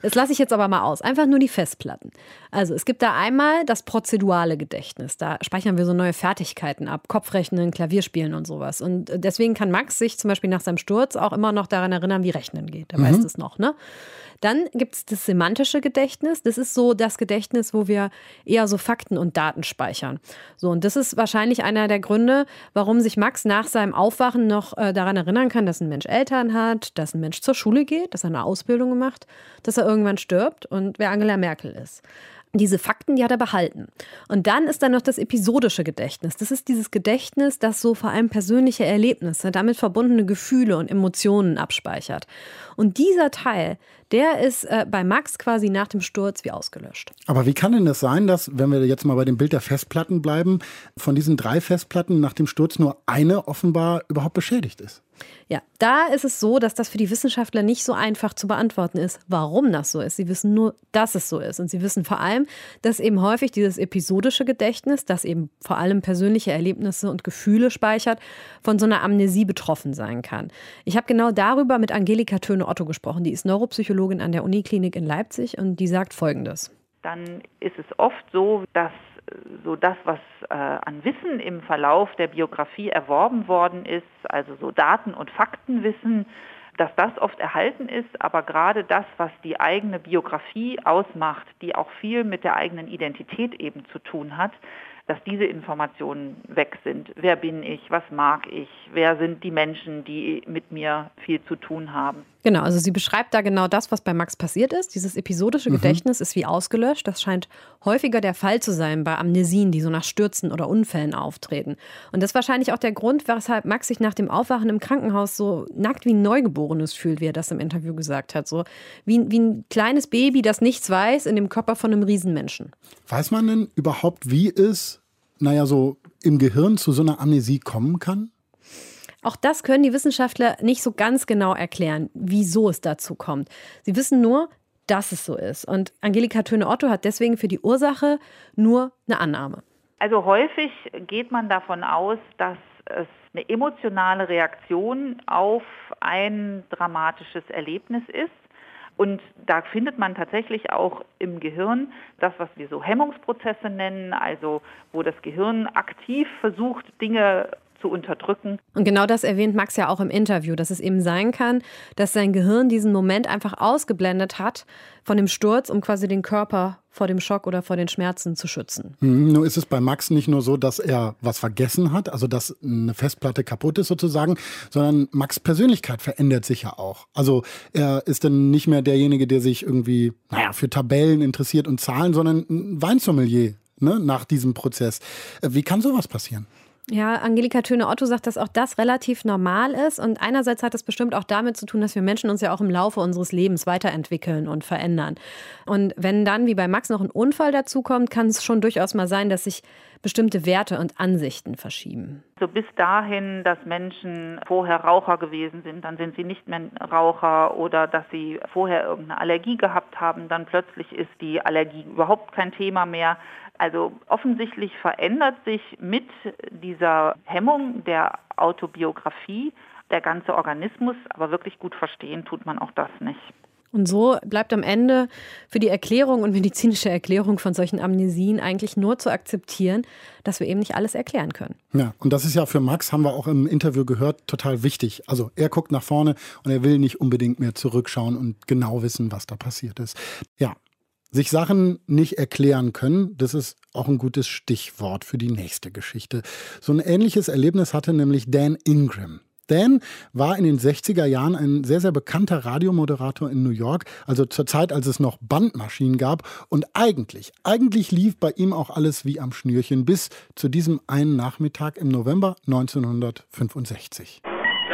Das lasse ich jetzt aber mal aus. Einfach nur die Festplatten. Also es gibt da einmal das prozedurale Gedächtnis. Da speichern wir so neue Fertigkeiten ab. Kopfrechnen, Klavierspielen und sowas. Und deswegen kann Max sich zum Beispiel nach seinem Sturz auch immer noch daran erinnern, wie Rechnen geht. Er mhm. weiß das noch, ne? Dann gibt es das semantische Gedächtnis. Das ist so das Gedächtnis, wo wir eher so Fakten und Daten speichern. So, und das ist wahrscheinlich einer der Gründe, warum sich Max nach seinem Aufwachen noch äh, daran erinnern kann, dass ein Mensch Eltern hat, dass ein Mensch zur Schule geht, dass er eine Ausbildung macht, dass er irgendwann stirbt und wer Angela Merkel ist. Diese Fakten, die hat er behalten. Und dann ist da noch das episodische Gedächtnis. Das ist dieses Gedächtnis, das so vor allem persönliche Erlebnisse, damit verbundene Gefühle und Emotionen abspeichert. Und dieser Teil, der ist äh, bei Max quasi nach dem Sturz wie ausgelöscht. Aber wie kann denn das sein, dass, wenn wir jetzt mal bei dem Bild der Festplatten bleiben, von diesen drei Festplatten nach dem Sturz nur eine offenbar überhaupt beschädigt ist? Ja, da ist es so, dass das für die Wissenschaftler nicht so einfach zu beantworten ist, warum das so ist. Sie wissen nur, dass es so ist. Und sie wissen vor allem, dass eben häufig dieses episodische Gedächtnis, das eben vor allem persönliche Erlebnisse und Gefühle speichert, von so einer Amnesie betroffen sein kann. Ich habe genau darüber mit Angelika Töne-Otto gesprochen. Die ist Neuropsychologin an der Uniklinik in Leipzig und die sagt Folgendes. Dann ist es oft so, dass so das, was äh, an Wissen im Verlauf der Biografie erworben worden ist, also so Daten- und Faktenwissen, dass das oft erhalten ist, aber gerade das, was die eigene Biografie ausmacht, die auch viel mit der eigenen Identität eben zu tun hat, dass diese Informationen weg sind. Wer bin ich? Was mag ich? Wer sind die Menschen, die mit mir viel zu tun haben? Genau, also sie beschreibt da genau das, was bei Max passiert ist. Dieses episodische mhm. Gedächtnis ist wie ausgelöscht. Das scheint häufiger der Fall zu sein bei Amnesien, die so nach Stürzen oder Unfällen auftreten. Und das ist wahrscheinlich auch der Grund, weshalb Max sich nach dem Aufwachen im Krankenhaus so nackt wie ein Neugeborenes fühlt, wie er das im Interview gesagt hat. So wie, wie ein kleines Baby, das nichts weiß, in dem Körper von einem Riesenmenschen. Weiß man denn überhaupt, wie es naja, so im Gehirn zu so einer Amnesie kommen kann? Auch das können die Wissenschaftler nicht so ganz genau erklären, wieso es dazu kommt. Sie wissen nur, dass es so ist. Und Angelika Töne-Otto hat deswegen für die Ursache nur eine Annahme. Also häufig geht man davon aus, dass es eine emotionale Reaktion auf ein dramatisches Erlebnis ist. Und da findet man tatsächlich auch im Gehirn das, was wir so Hemmungsprozesse nennen, also wo das Gehirn aktiv versucht, Dinge zu unterdrücken. Und genau das erwähnt Max ja auch im Interview, dass es eben sein kann, dass sein Gehirn diesen Moment einfach ausgeblendet hat von dem Sturz, um quasi den Körper vor dem Schock oder vor den Schmerzen zu schützen. Hm, nur ist es bei Max nicht nur so, dass er was vergessen hat, also dass eine Festplatte kaputt ist sozusagen, sondern Max' Persönlichkeit verändert sich ja auch. Also er ist dann nicht mehr derjenige, der sich irgendwie, naja, für Tabellen interessiert und Zahlen, sondern ein Weinsommelier, ne, nach diesem Prozess. Wie kann sowas passieren? Ja, Angelika Töne-Otto sagt, dass auch das relativ normal ist. Und einerseits hat es bestimmt auch damit zu tun, dass wir Menschen uns ja auch im Laufe unseres Lebens weiterentwickeln und verändern. Und wenn dann, wie bei Max, noch ein Unfall dazukommt, kann es schon durchaus mal sein, dass sich bestimmte Werte und Ansichten verschieben. So bis dahin, dass Menschen vorher Raucher gewesen sind, dann sind sie nicht mehr Raucher, oder dass sie vorher irgendeine Allergie gehabt haben, dann plötzlich ist die Allergie überhaupt kein Thema mehr. Also offensichtlich verändert sich mit dieser Hemmung der Autobiografie der ganze Organismus, aber wirklich gut verstehen tut man auch das nicht. Und so bleibt am Ende für die Erklärung und medizinische Erklärung von solchen Amnesien eigentlich nur zu akzeptieren, dass wir eben nicht alles erklären können. Ja, und das ist ja für Max, haben wir auch im Interview gehört, total wichtig. Also er guckt nach vorne und er will nicht unbedingt mehr zurückschauen und genau wissen, was da passiert ist. Ja. Sich Sachen nicht erklären können, das ist auch ein gutes Stichwort für die nächste Geschichte. So ein ähnliches Erlebnis hatte nämlich Dan Ingram. Dan war in den sechziger Jahren ein sehr, sehr bekannter Radiomoderator in New York, also zur Zeit, als es noch Bandmaschinen gab. Und eigentlich, eigentlich lief bei ihm auch alles wie am Schnürchen bis zu diesem einen Nachmittag im November neunzehnhundertfünfundsechzig.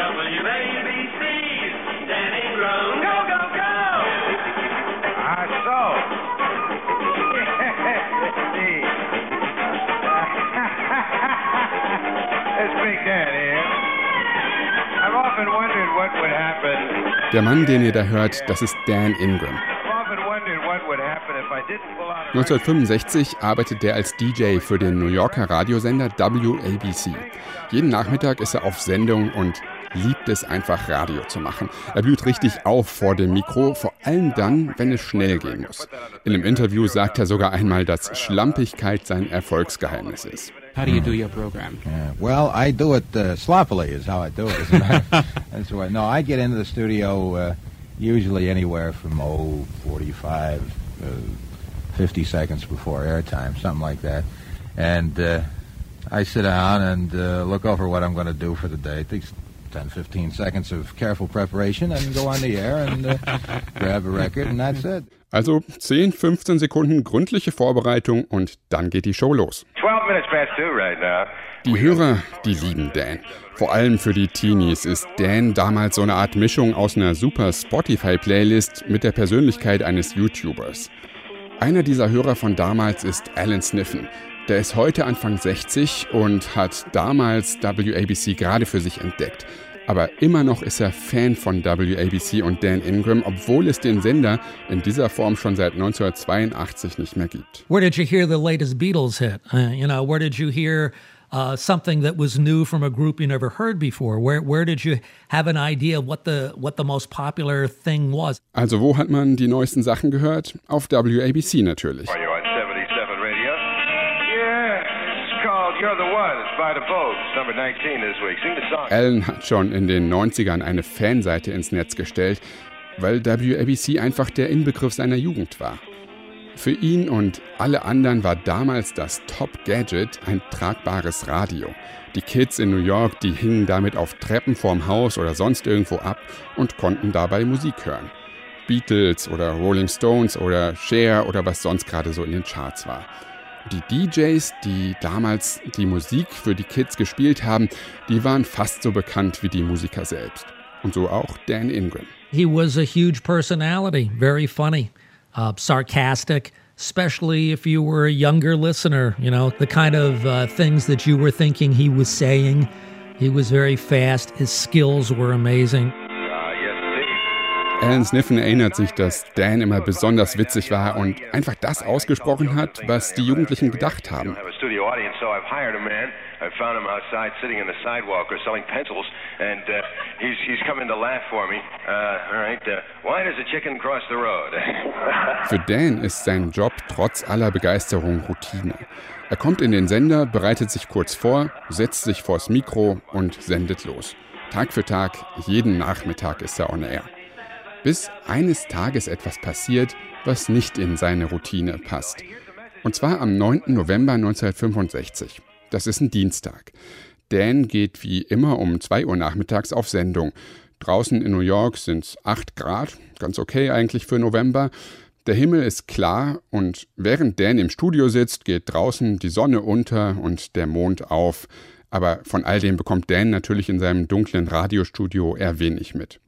Der Mann, den ihr da hört, das ist Dan Ingram. neunzehnhundertfünfundsechzig arbeitet er als D J für den New Yorker Radiosender W A B C. Jeden Nachmittag ist er auf Sendung und liebt es einfach, Radio zu machen. Er blüht richtig auf vor dem Mikro, vor allem dann, wenn es schnell gehen muss. In einem Interview sagt er sogar einmal, dass Schlampigkeit sein Erfolgsgeheimnis ist. How do you do your program? Yeah, well, I do it uh, sloppily is how I do it. That's why. No, I get into the studio uh, usually anywhere from oh, forty-five, uh, fifty seconds before airtime, something like that. And uh, I sit down and uh, look over what I'm going to do for the day. It takes ten, fifteen seconds of careful preparation and go on the air and uh, grab a record and that's it. Also zehn, fünfzehn Sekunden gründliche Vorbereitung und dann geht die Show los. twelve minutes past two right now. Die Hörer, die lieben Dan. Vor allem für die Teenies ist Dan damals so eine Art Mischung aus einer super Spotify-Playlist mit der Persönlichkeit eines YouTubers. Einer dieser Hörer von damals ist Alan Sniffen. Der ist heute Anfang sechzig und hat damals W A B C gerade für sich entdeckt. Aber immer noch ist er Fan von W A B C und Dan Ingram, obwohl es den Sender in dieser Form schon seit neunzehnhundertzweiundachtzig nicht mehr gibt. Where did you hear the latest Beatles hit? Uh, you know, where did you hear uh, something that was new from a group you never heard before? Where where did you have an idea of what the what the most popular thing was? Also wo hat man die neuesten Sachen gehört? Auf W A B C natürlich. Are you on seventy-seven radio? Yeah, it's called You're the One. It's by the Vogues, number nineteen this week. Sing the song. Alan hat schon in den neunzigern eine Fanseite ins Netz gestellt, weil W A B C einfach der Inbegriff seiner Jugend war. Für ihn und alle anderen war damals das Top-Gadget ein tragbares Radio. Die Kids in New York, die hingen damit auf Treppen vorm Haus oder sonst irgendwo ab und konnten dabei Musik hören. Beatles oder Rolling Stones oder Cher oder was sonst gerade so in den Charts war. Die D Js, die damals die Musik für die Kids gespielt haben, die waren fast so bekannt wie die Musiker selbst. Und so auch Dan Ingram. He was a huge personality, very funny, uh, sarcastic, especially if you were a younger listener, you know, the kind of uh, things that you were thinking he was saying. He was very fast, his skills were amazing. Alan Sniffen erinnert sich, dass Dan immer besonders witzig war und einfach das ausgesprochen hat, was die Jugendlichen gedacht haben. Für Dan ist sein Job trotz aller Begeisterung Routine. Er kommt in den Sender, bereitet sich kurz vor, setzt sich vors Mikro und sendet los. Tag für Tag, jeden Nachmittag ist er on air. Bis eines Tages etwas passiert, was nicht in seine Routine passt. Und zwar am neunten November neunzehnhundertfünfundsechzig. Das ist ein Dienstag. Dan geht wie immer um zwei Uhr nachmittags auf Sendung. Draußen in New York sind es acht Grad, ganz okay eigentlich für November. Der Himmel ist klar und während Dan im Studio sitzt, geht draußen die Sonne unter und der Mond auf. Aber von all dem bekommt Dan natürlich in seinem dunklen Radiostudio eher wenig mit.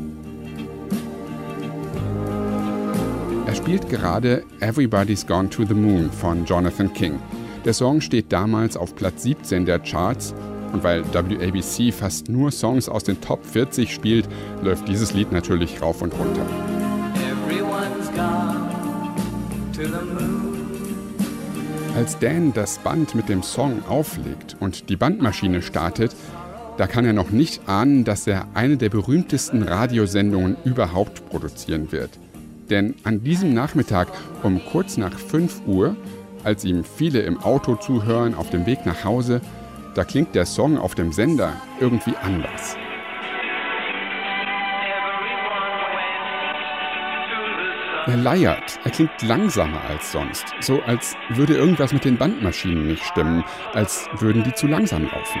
Er spielt gerade Everybody's Gone to the Moon von Jonathan King. Der Song steht damals auf Platz siebzehn der Charts und weil W A B C fast nur Songs aus den Top vierzig spielt, läuft dieses Lied natürlich rauf und runter. Everyone's gone to the moon. Als Dan das Band mit dem Song auflegt und die Bandmaschine startet, da kann er noch nicht ahnen, dass er eine der berühmtesten Radiosendungen überhaupt produzieren wird. Denn an diesem Nachmittag um kurz nach fünf Uhr, als ihm viele im Auto zuhören auf dem Weg nach Hause, da klingt der Song auf dem Sender irgendwie anders. Er leiert, er klingt langsamer als sonst, so als würde irgendwas mit den Bandmaschinen nicht stimmen, als würden die zu langsam laufen.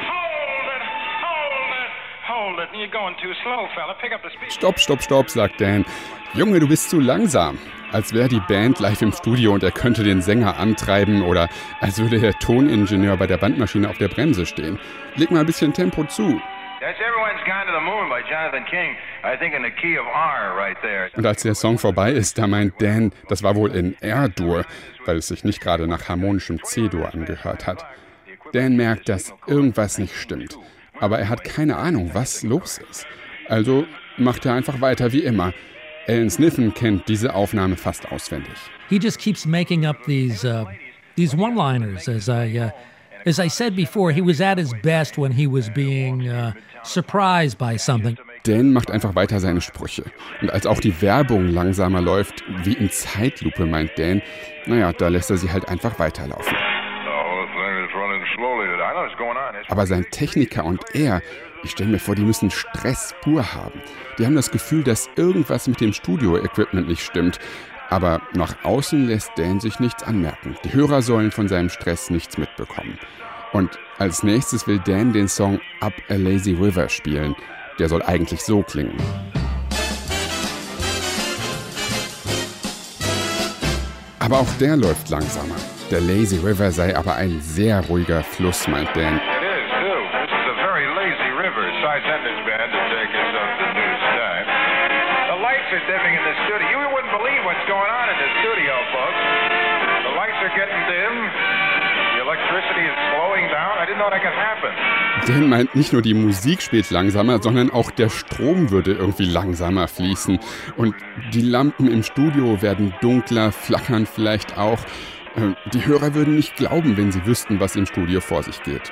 Stopp, stopp, stopp, sagt Dan. Junge, du bist zu langsam. Als wäre die Band live im Studio und er könnte den Sänger antreiben oder als würde der Toningenieur bei der Bandmaschine auf der Bremse stehen. Leg mal ein bisschen Tempo zu. Und als der Song vorbei ist, da meint Dan, das war wohl in R-Dur, weil es sich nicht gerade nach harmonischem C-Dur angehört hat. Dan merkt, dass irgendwas nicht stimmt. Aber er hat keine Ahnung, was los ist. Also macht er einfach weiter wie immer. Alan Sniffen kennt diese Aufnahme fast auswendig. He just keeps making up these uh, these one-liners as I uh, As I said before, he was at his best when he was being uh, surprised by something. Dan macht einfach weiter seine Sprüche. Und als auch die Werbung langsamer läuft, wie in Zeitlupe, meint Dan, naja, da lässt er sie halt einfach weiterlaufen. Aber sein Techniker und er, ich stelle mir vor, die müssen Stress pur haben. Die haben das Gefühl, dass irgendwas mit dem Studio-Equipment nicht stimmt. Aber nach außen lässt Dan sich nichts anmerken. Die Hörer sollen von seinem Stress nichts mitbekommen. Und als nächstes will Dan den Song Up a Lazy River spielen. Der soll eigentlich so klingen. Aber auch der läuft langsamer. Der Lazy River sei aber ein sehr ruhiger Fluss, meint Dan. Dimming in the studio. You wouldn't believe what's going on in the studio, folks. The lights are getting dim. The electricity is slowing down. I didn't know that could happen. Dan meint, nicht nur die Musik spielt langsamer, sondern auch der Strom würde irgendwie langsamer fließen. Und die Lampen im Studio werden dunkler, flackern vielleicht auch. Die Hörer würden nicht glauben, wenn sie wüssten, was im Studio vor sich geht.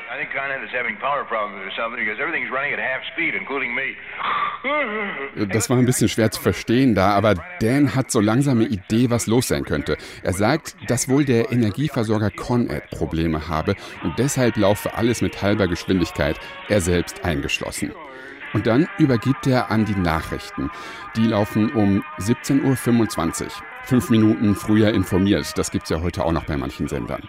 Das war ein bisschen schwer zu verstehen da, aber Dan hat so langsam eine Idee, was los sein könnte. Er sagt, dass wohl der Energieversorger Con Ed Probleme habe und deshalb laufe alles mit halber Geschwindigkeit, er selbst eingeschlossen. Und dann übergibt er an die Nachrichten. Die laufen um siebzehn Uhr fünfundzwanzig. Fünf Minuten früher informiert. Das gibt's ja heute auch noch bei manchen Sendern.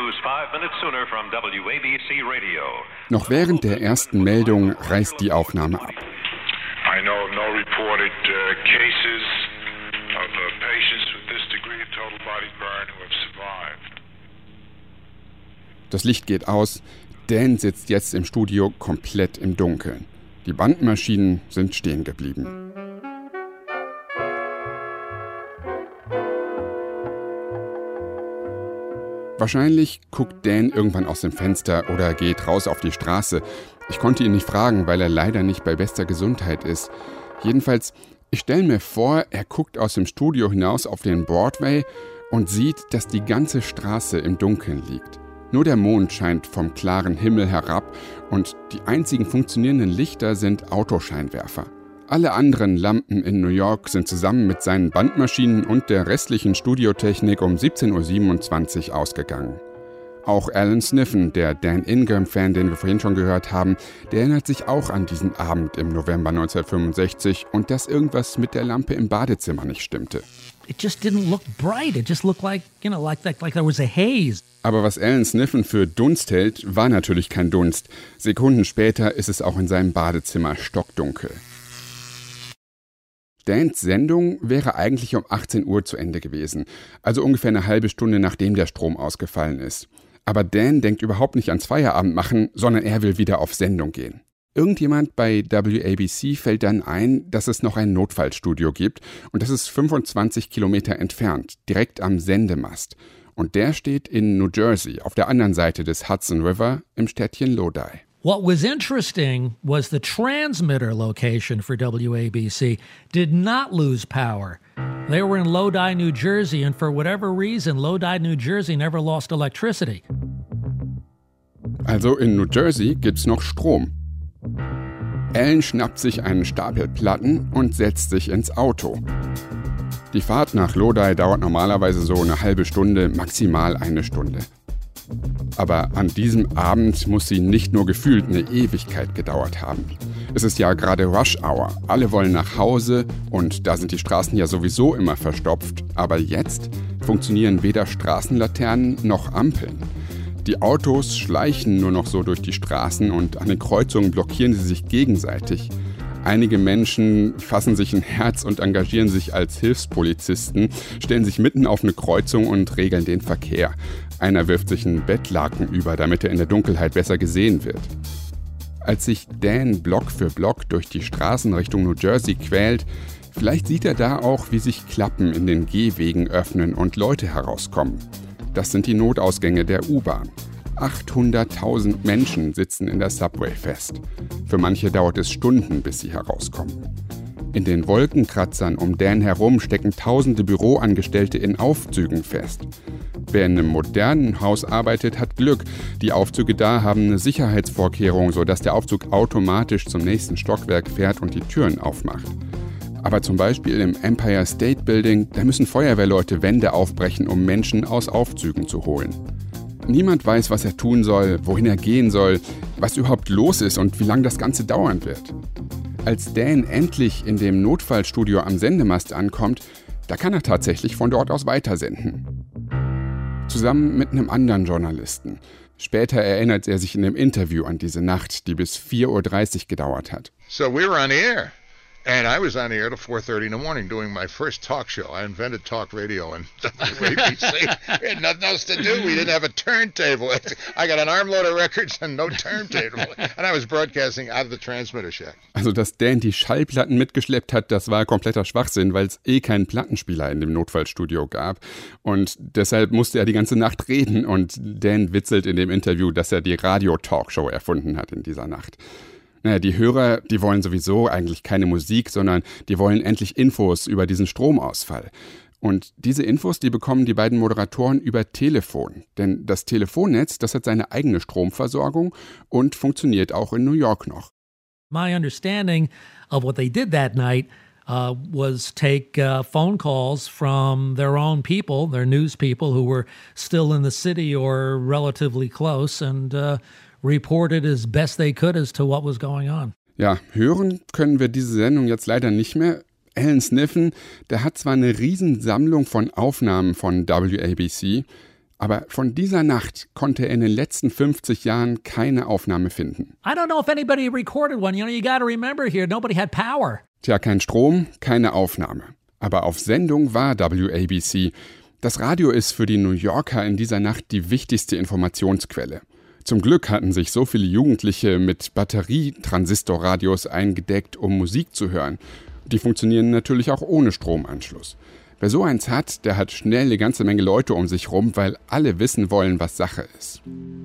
Noch während der ersten Meldung reißt die Aufnahme ab. I know of no reported uh, cases of uh, patients with this degree of total body burn who have survived. Das Licht geht aus. Dan sitzt jetzt im Studio komplett im Dunkeln. Die Bandmaschinen sind stehen geblieben. Wahrscheinlich guckt Dan irgendwann aus dem Fenster oder geht raus auf die Straße. Ich konnte ihn nicht fragen, weil er leider nicht bei bester Gesundheit ist. Jedenfalls, ich stelle mir vor, er guckt aus dem Studio hinaus auf den Broadway und sieht, dass die ganze Straße im Dunkeln liegt. Nur der Mond scheint vom klaren Himmel herab und die einzigen funktionierenden Lichter sind Autoscheinwerfer. Alle anderen Lampen in New York sind zusammen mit seinen Bandmaschinen und der restlichen Studiotechnik um siebzehn Uhr siebenundzwanzig ausgegangen. Auch Alan Sniffen, der Dan Ingram-Fan, den wir vorhin schon gehört haben, der erinnert sich auch an diesen Abend im November neunzehnhundertfünfundsechzig und dass irgendwas mit der Lampe im Badezimmer nicht stimmte. It just didn't look bright. It just looked like, you know, like, like, like there was a haze. Aber was Alan Sniffen für Dunst hält, war natürlich kein Dunst. Sekunden später ist es auch in seinem Badezimmer stockdunkel. Dans Sendung wäre eigentlich um achtzehn Uhr zu Ende gewesen, also ungefähr eine halbe Stunde nachdem der Strom ausgefallen ist. Aber Dan denkt überhaupt nicht ans Feierabendmachen, sondern er will wieder auf Sendung gehen. Irgendjemand bei W A B C fällt dann ein, dass es noch ein Notfallstudio gibt und das ist fünfundzwanzig Kilometer entfernt, direkt am Sendemast. Und der steht in New Jersey, auf der anderen Seite des Hudson River, im Städtchen Lodi. What was interesting was the transmitter location for W A B C did not lose power. They were in Lodi, New Jersey, and for whatever reason, Lodi, New Jersey never lost electricity. Also in New Jersey gibt's noch Strom. Alan schnappt sich einen Stapel Platten und setzt sich ins Auto. Die Fahrt nach Lodi dauert normalerweise so eine halbe Stunde, maximal eine Stunde. Aber an diesem Abend muss sie nicht nur gefühlt eine Ewigkeit gedauert haben. Es ist ja gerade Rush Hour. Alle wollen nach Hause und da sind die Straßen ja sowieso immer verstopft. Aber jetzt funktionieren weder Straßenlaternen noch Ampeln. Die Autos schleichen nur noch so durch die Straßen und an den Kreuzungen blockieren sie sich gegenseitig. Einige Menschen fassen sich ein Herz und engagieren sich als Hilfspolizisten, stellen sich mitten auf eine Kreuzung und regeln den Verkehr. Einer wirft sich einen Bettlaken über, damit er in der Dunkelheit besser gesehen wird. Als sich Dan Block für Block durch die Straßen Richtung New Jersey quält, vielleicht sieht er da auch, wie sich Klappen in den Gehwegen öffnen und Leute herauskommen. Das sind die Notausgänge der U-Bahn. achthunderttausend Menschen sitzen in der Subway fest. Für manche dauert es Stunden, bis sie herauskommen. In den Wolkenkratzern um Dan herum stecken tausende Büroangestellte in Aufzügen fest. Wer in einem modernen Haus arbeitet, hat Glück. Die Aufzüge da haben eine Sicherheitsvorkehrung, sodass der Aufzug automatisch zum nächsten Stockwerk fährt und die Türen aufmacht. Aber zum Beispiel im Empire State Building, da müssen Feuerwehrleute Wände aufbrechen, um Menschen aus Aufzügen zu holen. Niemand weiß, was er tun soll, wohin er gehen soll, was überhaupt los ist und wie lange das Ganze dauern wird. Als Dan endlich in dem Notfallstudio am Sendemast ankommt, da kann er tatsächlich von dort aus weitersenden. Zusammen mit einem anderen Journalisten. Später erinnert er sich in einem Interview an diese Nacht, die bis vier Uhr dreißig gedauert hat. So we were on the air. And I was on the air till four thirty in the morning doing my first talk show. I invented talk radio in W A B C. We had nothing else to do. We didn't have a turntable. I got an armload of records and no turntable. And I was broadcasting out of the transmitter shack. Also, dass Dan die Schallplatten mitgeschleppt hat, das war kompletter Schwachsinn, weil es eh keinen Plattenspieler in dem Notfallstudio gab. Und deshalb musste er die ganze Nacht reden. Und Dan witzelt in dem Interview, dass er die Radio-Talkshow erfunden hat in dieser Nacht. Naja, die Hörer, die wollen sowieso eigentlich keine Musik, sondern die wollen endlich Infos über diesen Stromausfall. Und diese Infos, die bekommen die beiden Moderatoren über Telefon. Denn das Telefonnetz, das hat seine eigene Stromversorgung und funktioniert auch in New York noch. My understanding of what they did that night uh, was take uh, phone calls from their own people, their news people who were still in the city or relatively close, and uh, reported as best they could as to what was going on. Ja, hören können wir diese Sendung jetzt leider nicht mehr. Alan Sniffen, der hat zwar eine Riesensammlung von Aufnahmen von W A B C, aber von dieser Nacht konnte er in den letzten fünfzig Jahren keine Aufnahme finden. I don't know if anybody recorded one. You know, you got to remember here, nobody had power. Tja, kein Strom, keine Aufnahme. Aber auf Sendung war W A B C. Das Radio ist für die New Yorker in dieser Nacht die wichtigste Informationsquelle. Zum Glück hatten sich so viele Jugendliche mit Batterietransistorradios eingedeckt, um Musik zu hören. Die funktionieren natürlich auch ohne Stromanschluss. Wer so eins hat, der hat schnell eine ganze Menge Leute um sich rum, weil alle wissen wollen, was Sache ist.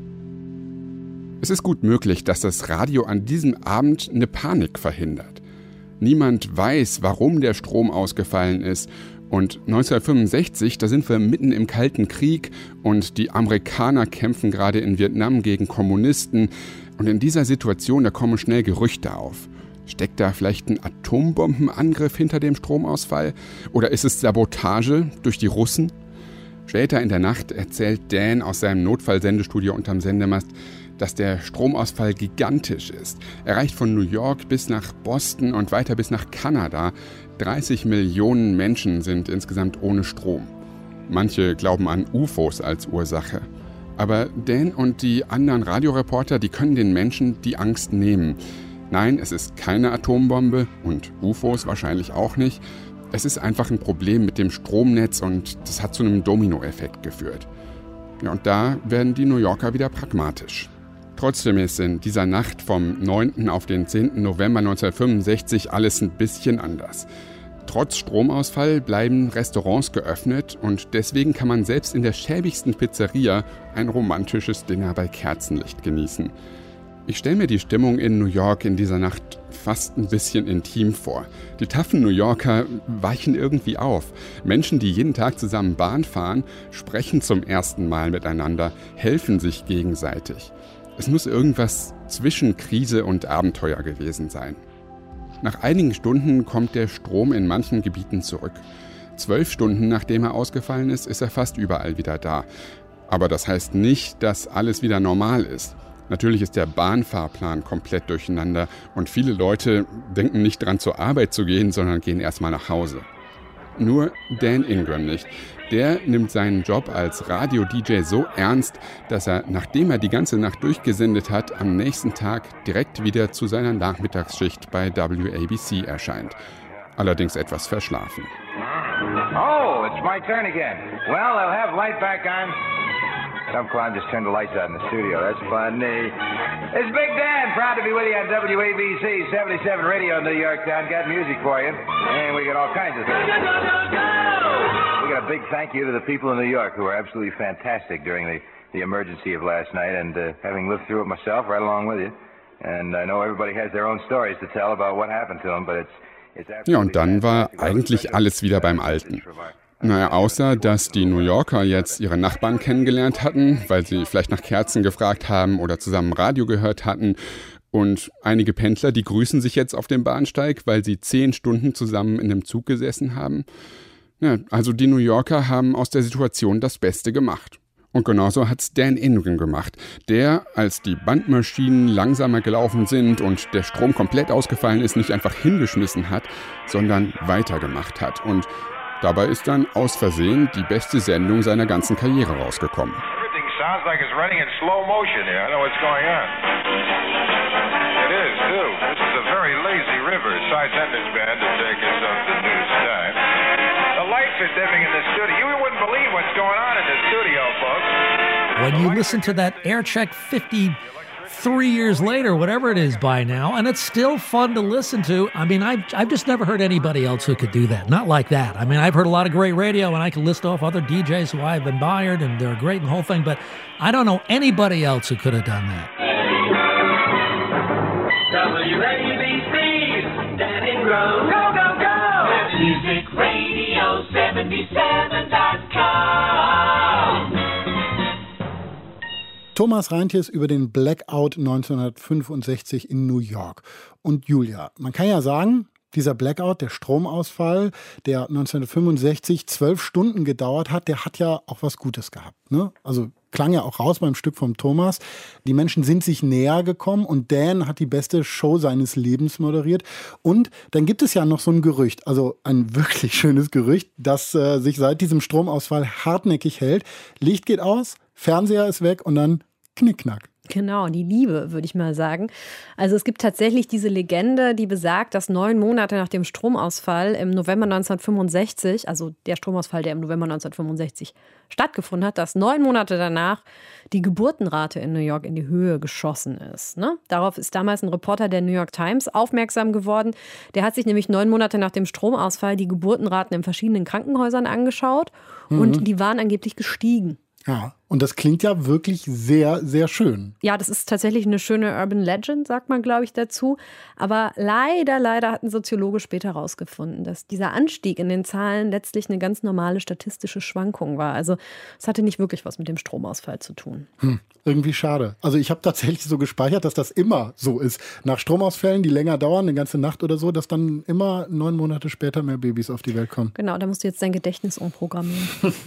Es ist gut möglich, dass das Radio an diesem Abend eine Panik verhindert. Niemand weiß, warum der Strom ausgefallen ist. Und neunzehnhundertfünfundsechzig, da sind wir mitten im Kalten Krieg und die Amerikaner kämpfen gerade in Vietnam gegen Kommunisten. Und in dieser Situation, da kommen schnell Gerüchte auf. Steckt da vielleicht ein Atombombenangriff hinter dem Stromausfall? Oder ist es Sabotage durch die Russen? Später in der Nacht erzählt Dan aus seinem Notfallsendestudio unterm Sendemast, dass der Stromausfall gigantisch ist. Er reicht von New York bis nach Boston und weiter bis nach Kanada. dreißig Millionen Menschen sind insgesamt ohne Strom. Manche glauben an U F Os als Ursache. Aber Dan und die anderen Radioreporter, die können den Menschen die Angst nehmen. Nein, es ist keine Atombombe und U F Os wahrscheinlich auch nicht. Es ist einfach ein Problem mit dem Stromnetz und das hat zu einem Dominoeffekt geführt. Ja, und da werden die New Yorker wieder pragmatisch. Trotzdem ist in dieser Nacht vom neunten auf den zehnten November neunzehnhundertfünfundsechzig alles ein bisschen anders. Trotz Stromausfall bleiben Restaurants geöffnet und deswegen kann man selbst in der schäbigsten Pizzeria ein romantisches Dinner bei Kerzenlicht genießen. Ich stelle mir die Stimmung in New York in dieser Nacht fast ein bisschen intim vor. Die taffen New Yorker weichen irgendwie auf. Menschen, die jeden Tag zusammen Bahn fahren, sprechen zum ersten Mal miteinander, helfen sich gegenseitig. Es muss irgendwas zwischen Krise und Abenteuer gewesen sein. Nach einigen Stunden kommt der Strom in manchen Gebieten zurück. Zwölf Stunden nachdem er ausgefallen ist, ist er fast überall wieder da. Aber das heißt nicht, dass alles wieder normal ist. Natürlich ist der Bahnfahrplan komplett durcheinander und viele Leute denken nicht dran, zur Arbeit zu gehen, sondern gehen erstmal nach Hause. Nur Dan Ingram nicht. Der nimmt seinen Job als Radio-D J so ernst, dass er, nachdem er die ganze Nacht durchgesendet hat, am nächsten Tag direkt wieder zu seiner Nachmittagsschicht bei W A B C erscheint. Allerdings etwas verschlafen. Oh, it's my turn again. Well, I'll have light back on. Some clown just turned the lights out in the studio. That's funny. It's Big Dan, proud to be with you on W A B C seventy-seven Radio in New York Town. Got music for you, and we got all kinds of things. We got a big thank you to the people in New York who were absolutely fantastic during the, the emergency of last night, and uh, having lived through it myself, right along with you. And I know everybody has their own stories to tell about what happened to them, but it's Ja, und dann war eigentlich alles wieder beim Alten. Naja, außer, dass die New Yorker jetzt ihre Nachbarn kennengelernt hatten, weil sie vielleicht nach Kerzen gefragt haben oder zusammen Radio gehört hatten. Und einige Pendler, die grüßen sich jetzt auf dem Bahnsteig, weil sie zehn Stunden zusammen in einem Zug gesessen haben. Ja, also die New Yorker haben aus der Situation das Beste gemacht. Und genauso hat's Dan Ingram gemacht, der, als die Bandmaschinen langsamer gelaufen sind und der Strom komplett ausgefallen ist, nicht einfach hingeschmissen hat, sondern weitergemacht hat. Und dabei ist dann aus Versehen die beste Sendung seiner ganzen Karriere rausgekommen. Everything sounds like it's running in slow motion here. I know what's going on. It is, too. This is a very lazy river. Sides Enders band to take us up to news time. The lights are dimming in the studio. You wouldn't believe what's going on in the studio, folks. When you listen to that air check fifty-three years later, whatever it is by now, and it's still fun to listen to. I mean, I've, I've just never heard anybody else who could do that. Not like that. I mean, I've heard a lot of great radio, and I can list off other D Js who I've admired, and they're great and the whole thing, but I don't know anybody else who could have done that. W A B C, Dan Ingram, go, go, go! Music Radio seventy-seven dot com. Thomas Reintjes über den Blackout neunzehnhundertfünfundsechzig in New York. Und Julia, man kann ja sagen, dieser Blackout, der Stromausfall, der neunzehnhundertfünfundsechzig zwölf Stunden gedauert hat, der hat ja auch was Gutes gehabt. Ne? Also klang ja auch raus beim Stück vom Thomas. Die Menschen sind sich näher gekommen und Dan hat die beste Show seines Lebens moderiert. Und dann gibt es ja noch so ein Gerücht, also ein wirklich schönes Gerücht, das äh, sich seit diesem Stromausfall hartnäckig hält. Licht geht aus, Fernseher ist weg und dann Knickknack. Genau, die Liebe, würde ich mal sagen. Also es gibt tatsächlich diese Legende, die besagt, dass neun Monate nach dem Stromausfall im November neunzehnhundertfünfundsechzig, also der Stromausfall, der im November neunzehnhundertfünfundsechzig stattgefunden hat, dass neun Monate danach die Geburtenrate in New York in die Höhe geschossen ist. Ne? Darauf ist damals ein Reporter der New York Times aufmerksam geworden. Der hat sich nämlich neun Monate nach dem Stromausfall die Geburtenraten in verschiedenen Krankenhäusern angeschaut mhm. und die waren angeblich gestiegen. Ja, und das klingt ja wirklich sehr, sehr schön. Ja, das ist tatsächlich eine schöne Urban Legend, sagt man, glaube ich, dazu. Aber leider, leider hat ein Soziologe später herausgefunden, dass dieser Anstieg in den Zahlen letztlich eine ganz normale statistische Schwankung war. Also es hatte nicht wirklich was mit dem Stromausfall zu tun. Hm, irgendwie schade. Also ich habe tatsächlich so gespeichert, dass das immer so ist. Nach Stromausfällen, die länger dauern, eine ganze Nacht oder so, dass dann immer neun Monate später mehr Babys auf die Welt kommen. Genau, da musst du jetzt dein Gedächtnis umprogrammieren.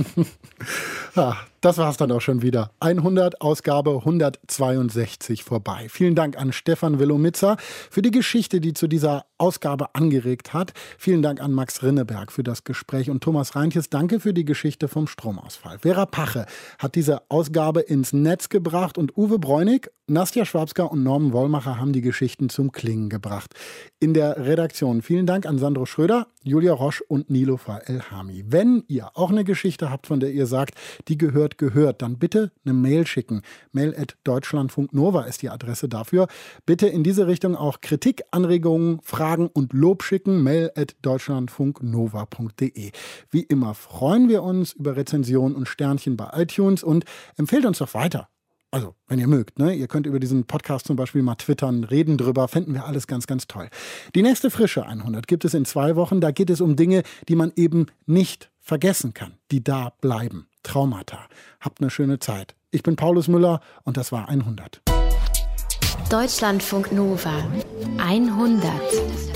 Ja, das war es dann auch schon wieder. hundert, Ausgabe hundertzweiundsechzig vorbei. Vielen Dank an Stefan Willomitzer für die Geschichte, die zu dieser Ausgabe angeregt hat. Vielen Dank an Max Rinneberg für das Gespräch und Thomas Reintjes, danke für die Geschichte vom Stromausfall. Vera Pache hat diese Ausgabe ins Netz gebracht und Uwe Bräunig, Nastja Schwabska und Norman Wollmacher haben die Geschichten zum Klingen gebracht. In der Redaktion vielen Dank an Sandro Schröder, Julia Roche und Nilofer Elhami. Wenn ihr auch eine Geschichte habt, von der ihr sagt, die gehört, gehört, dann bitte eine Mail schicken. mail at deutschlandfunknova ist die Adresse dafür. Bitte in diese Richtung auch Kritik, Anregungen, Fragen und Lob schicken. mail at deutschlandfunknova punkt de. Wie immer freuen wir uns über Rezensionen und Sternchen bei iTunes und empfehlt uns doch weiter. Also, wenn ihr mögt, ne? Ihr könnt über diesen Podcast zum Beispiel mal twittern, reden drüber, fänden wir alles ganz, ganz toll. Die nächste Frische hundert gibt es in zwei Wochen. Da geht es um Dinge, die man eben nicht vergessen kann, die da bleiben. Traumata. Habt eine schöne Zeit. Ich bin Paulus Müller und das war hundert. Deutschlandfunk Nova hundert.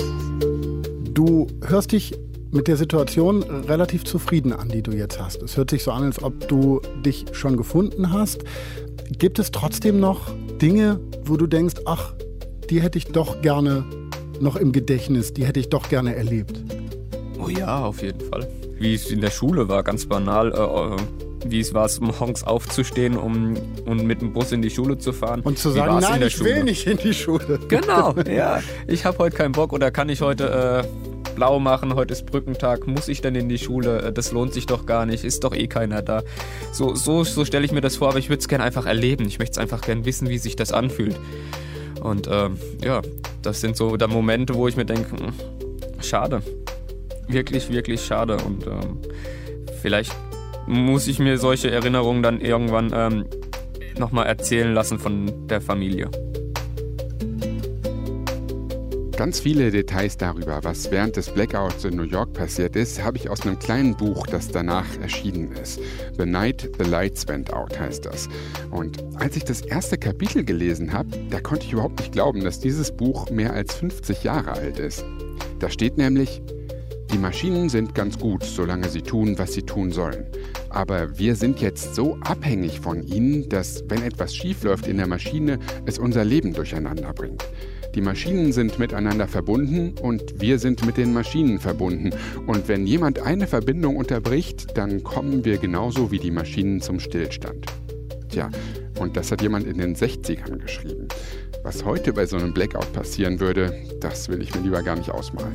Du hörst dich mit der Situation relativ zufrieden an, die du jetzt hast. Es hört sich so an, als ob du dich schon gefunden hast. Gibt es trotzdem noch Dinge, wo du denkst, ach, die hätte ich doch gerne noch im Gedächtnis, die hätte ich doch gerne erlebt? Oh ja, auf jeden Fall. Wie es in der Schule war, ganz banal. Äh, wie es war, morgens aufzustehen um, und mit dem Bus in die Schule zu fahren. Und zu sagen, nein, ich Schule? will nicht in die Schule. Genau, ja. Ich habe heute keinen Bock oder kann ich heute äh, blau machen, heute ist Brückentag, muss ich denn in die Schule? Das lohnt sich doch gar nicht, ist doch eh keiner da. So, so, so stelle ich mir das vor, aber ich würde es gerne einfach erleben. Ich möchte es einfach gerne wissen, wie sich das anfühlt. Und ähm, ja, das sind so da Momente, wo ich mir denke, schade. Wirklich, wirklich schade. Und ähm, vielleicht muss ich mir solche Erinnerungen dann irgendwann ähm, nochmal erzählen lassen von der Familie. Ganz viele Details darüber, was während des Blackouts in New York passiert ist, habe ich aus einem kleinen Buch, das danach erschienen ist. The Night the Lights Went Out heißt das. Und als ich das erste Kapitel gelesen habe, da konnte ich überhaupt nicht glauben, dass dieses Buch mehr als fünfzig Jahre alt ist. Da steht nämlich: Die Maschinen sind ganz gut, solange sie tun, was sie tun sollen. Aber wir sind jetzt so abhängig von ihnen, dass, wenn etwas schiefläuft in der Maschine, es unser Leben durcheinander bringt. Die Maschinen sind miteinander verbunden und wir sind mit den Maschinen verbunden. Und wenn jemand eine Verbindung unterbricht, dann kommen wir genauso wie die Maschinen zum Stillstand. Tja, und das hat jemand in den sechzigern geschrieben. Was heute bei so einem Blackout passieren würde, das will ich mir lieber gar nicht ausmalen.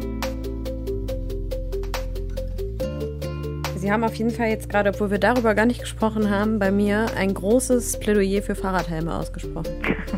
Sie haben auf jeden Fall jetzt gerade, obwohl wir darüber gar nicht gesprochen haben, bei mir ein großes Plädoyer für Fahrradhelme ausgesprochen.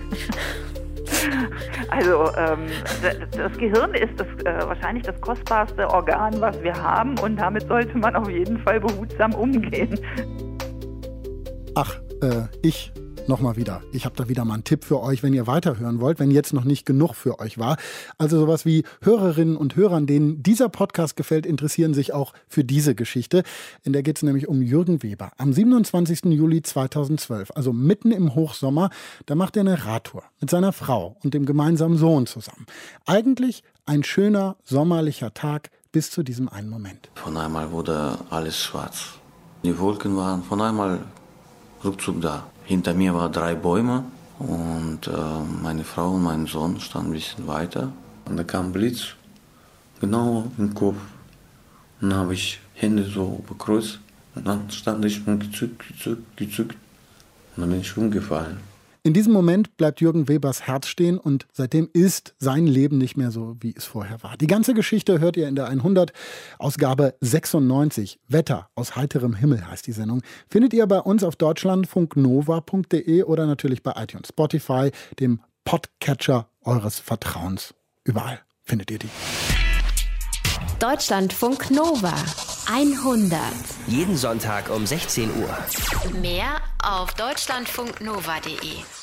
Also ähm, das Gehirn ist das, äh, wahrscheinlich das kostbarste Organ, was wir haben, und damit sollte man auf jeden Fall behutsam umgehen. Ach, äh, ich nochmal wieder. Ich habe da wieder mal einen Tipp für euch, wenn ihr weiterhören wollt, wenn jetzt noch nicht genug für euch war. Also sowas wie Hörerinnen und Hörern, denen dieser Podcast gefällt, interessieren sich auch für diese Geschichte. In der geht es nämlich um Jürgen Weber. Am siebenundzwanzigsten Juli zweitausendzwölf, also mitten im Hochsommer, da macht er eine Radtour mit seiner Frau und dem gemeinsamen Sohn zusammen. Eigentlich ein schöner sommerlicher Tag bis zu diesem einen Moment. Von einmal wurde alles schwarz. Die Wolken waren von einmal ruckzuck da. Hinter mir waren drei Bäume und äh, meine Frau und mein Sohn standen ein bisschen weiter. Und da kam ein Blitz, genau im Kopf. Und dann habe ich Hände so bekreuzt und dann stand ich und gezückt, gezückt, gezückt. Und dann bin ich umgefallen. In diesem Moment bleibt Jürgen Webers Herz stehen und seitdem ist sein Leben nicht mehr so, wie es vorher war. Die ganze Geschichte hört ihr in der hundert, Ausgabe sechsundneunzig. Wetter aus heiterem Himmel heißt die Sendung. Findet ihr bei uns auf deutschlandfunknova punkt de oder natürlich bei iTunes, Spotify, dem Podcatcher eures Vertrauens. Überall findet ihr die. Deutschlandfunk Nova hundert. Jeden Sonntag um sechzehn Uhr. Mehr auf deutschlandfunknova punkt de.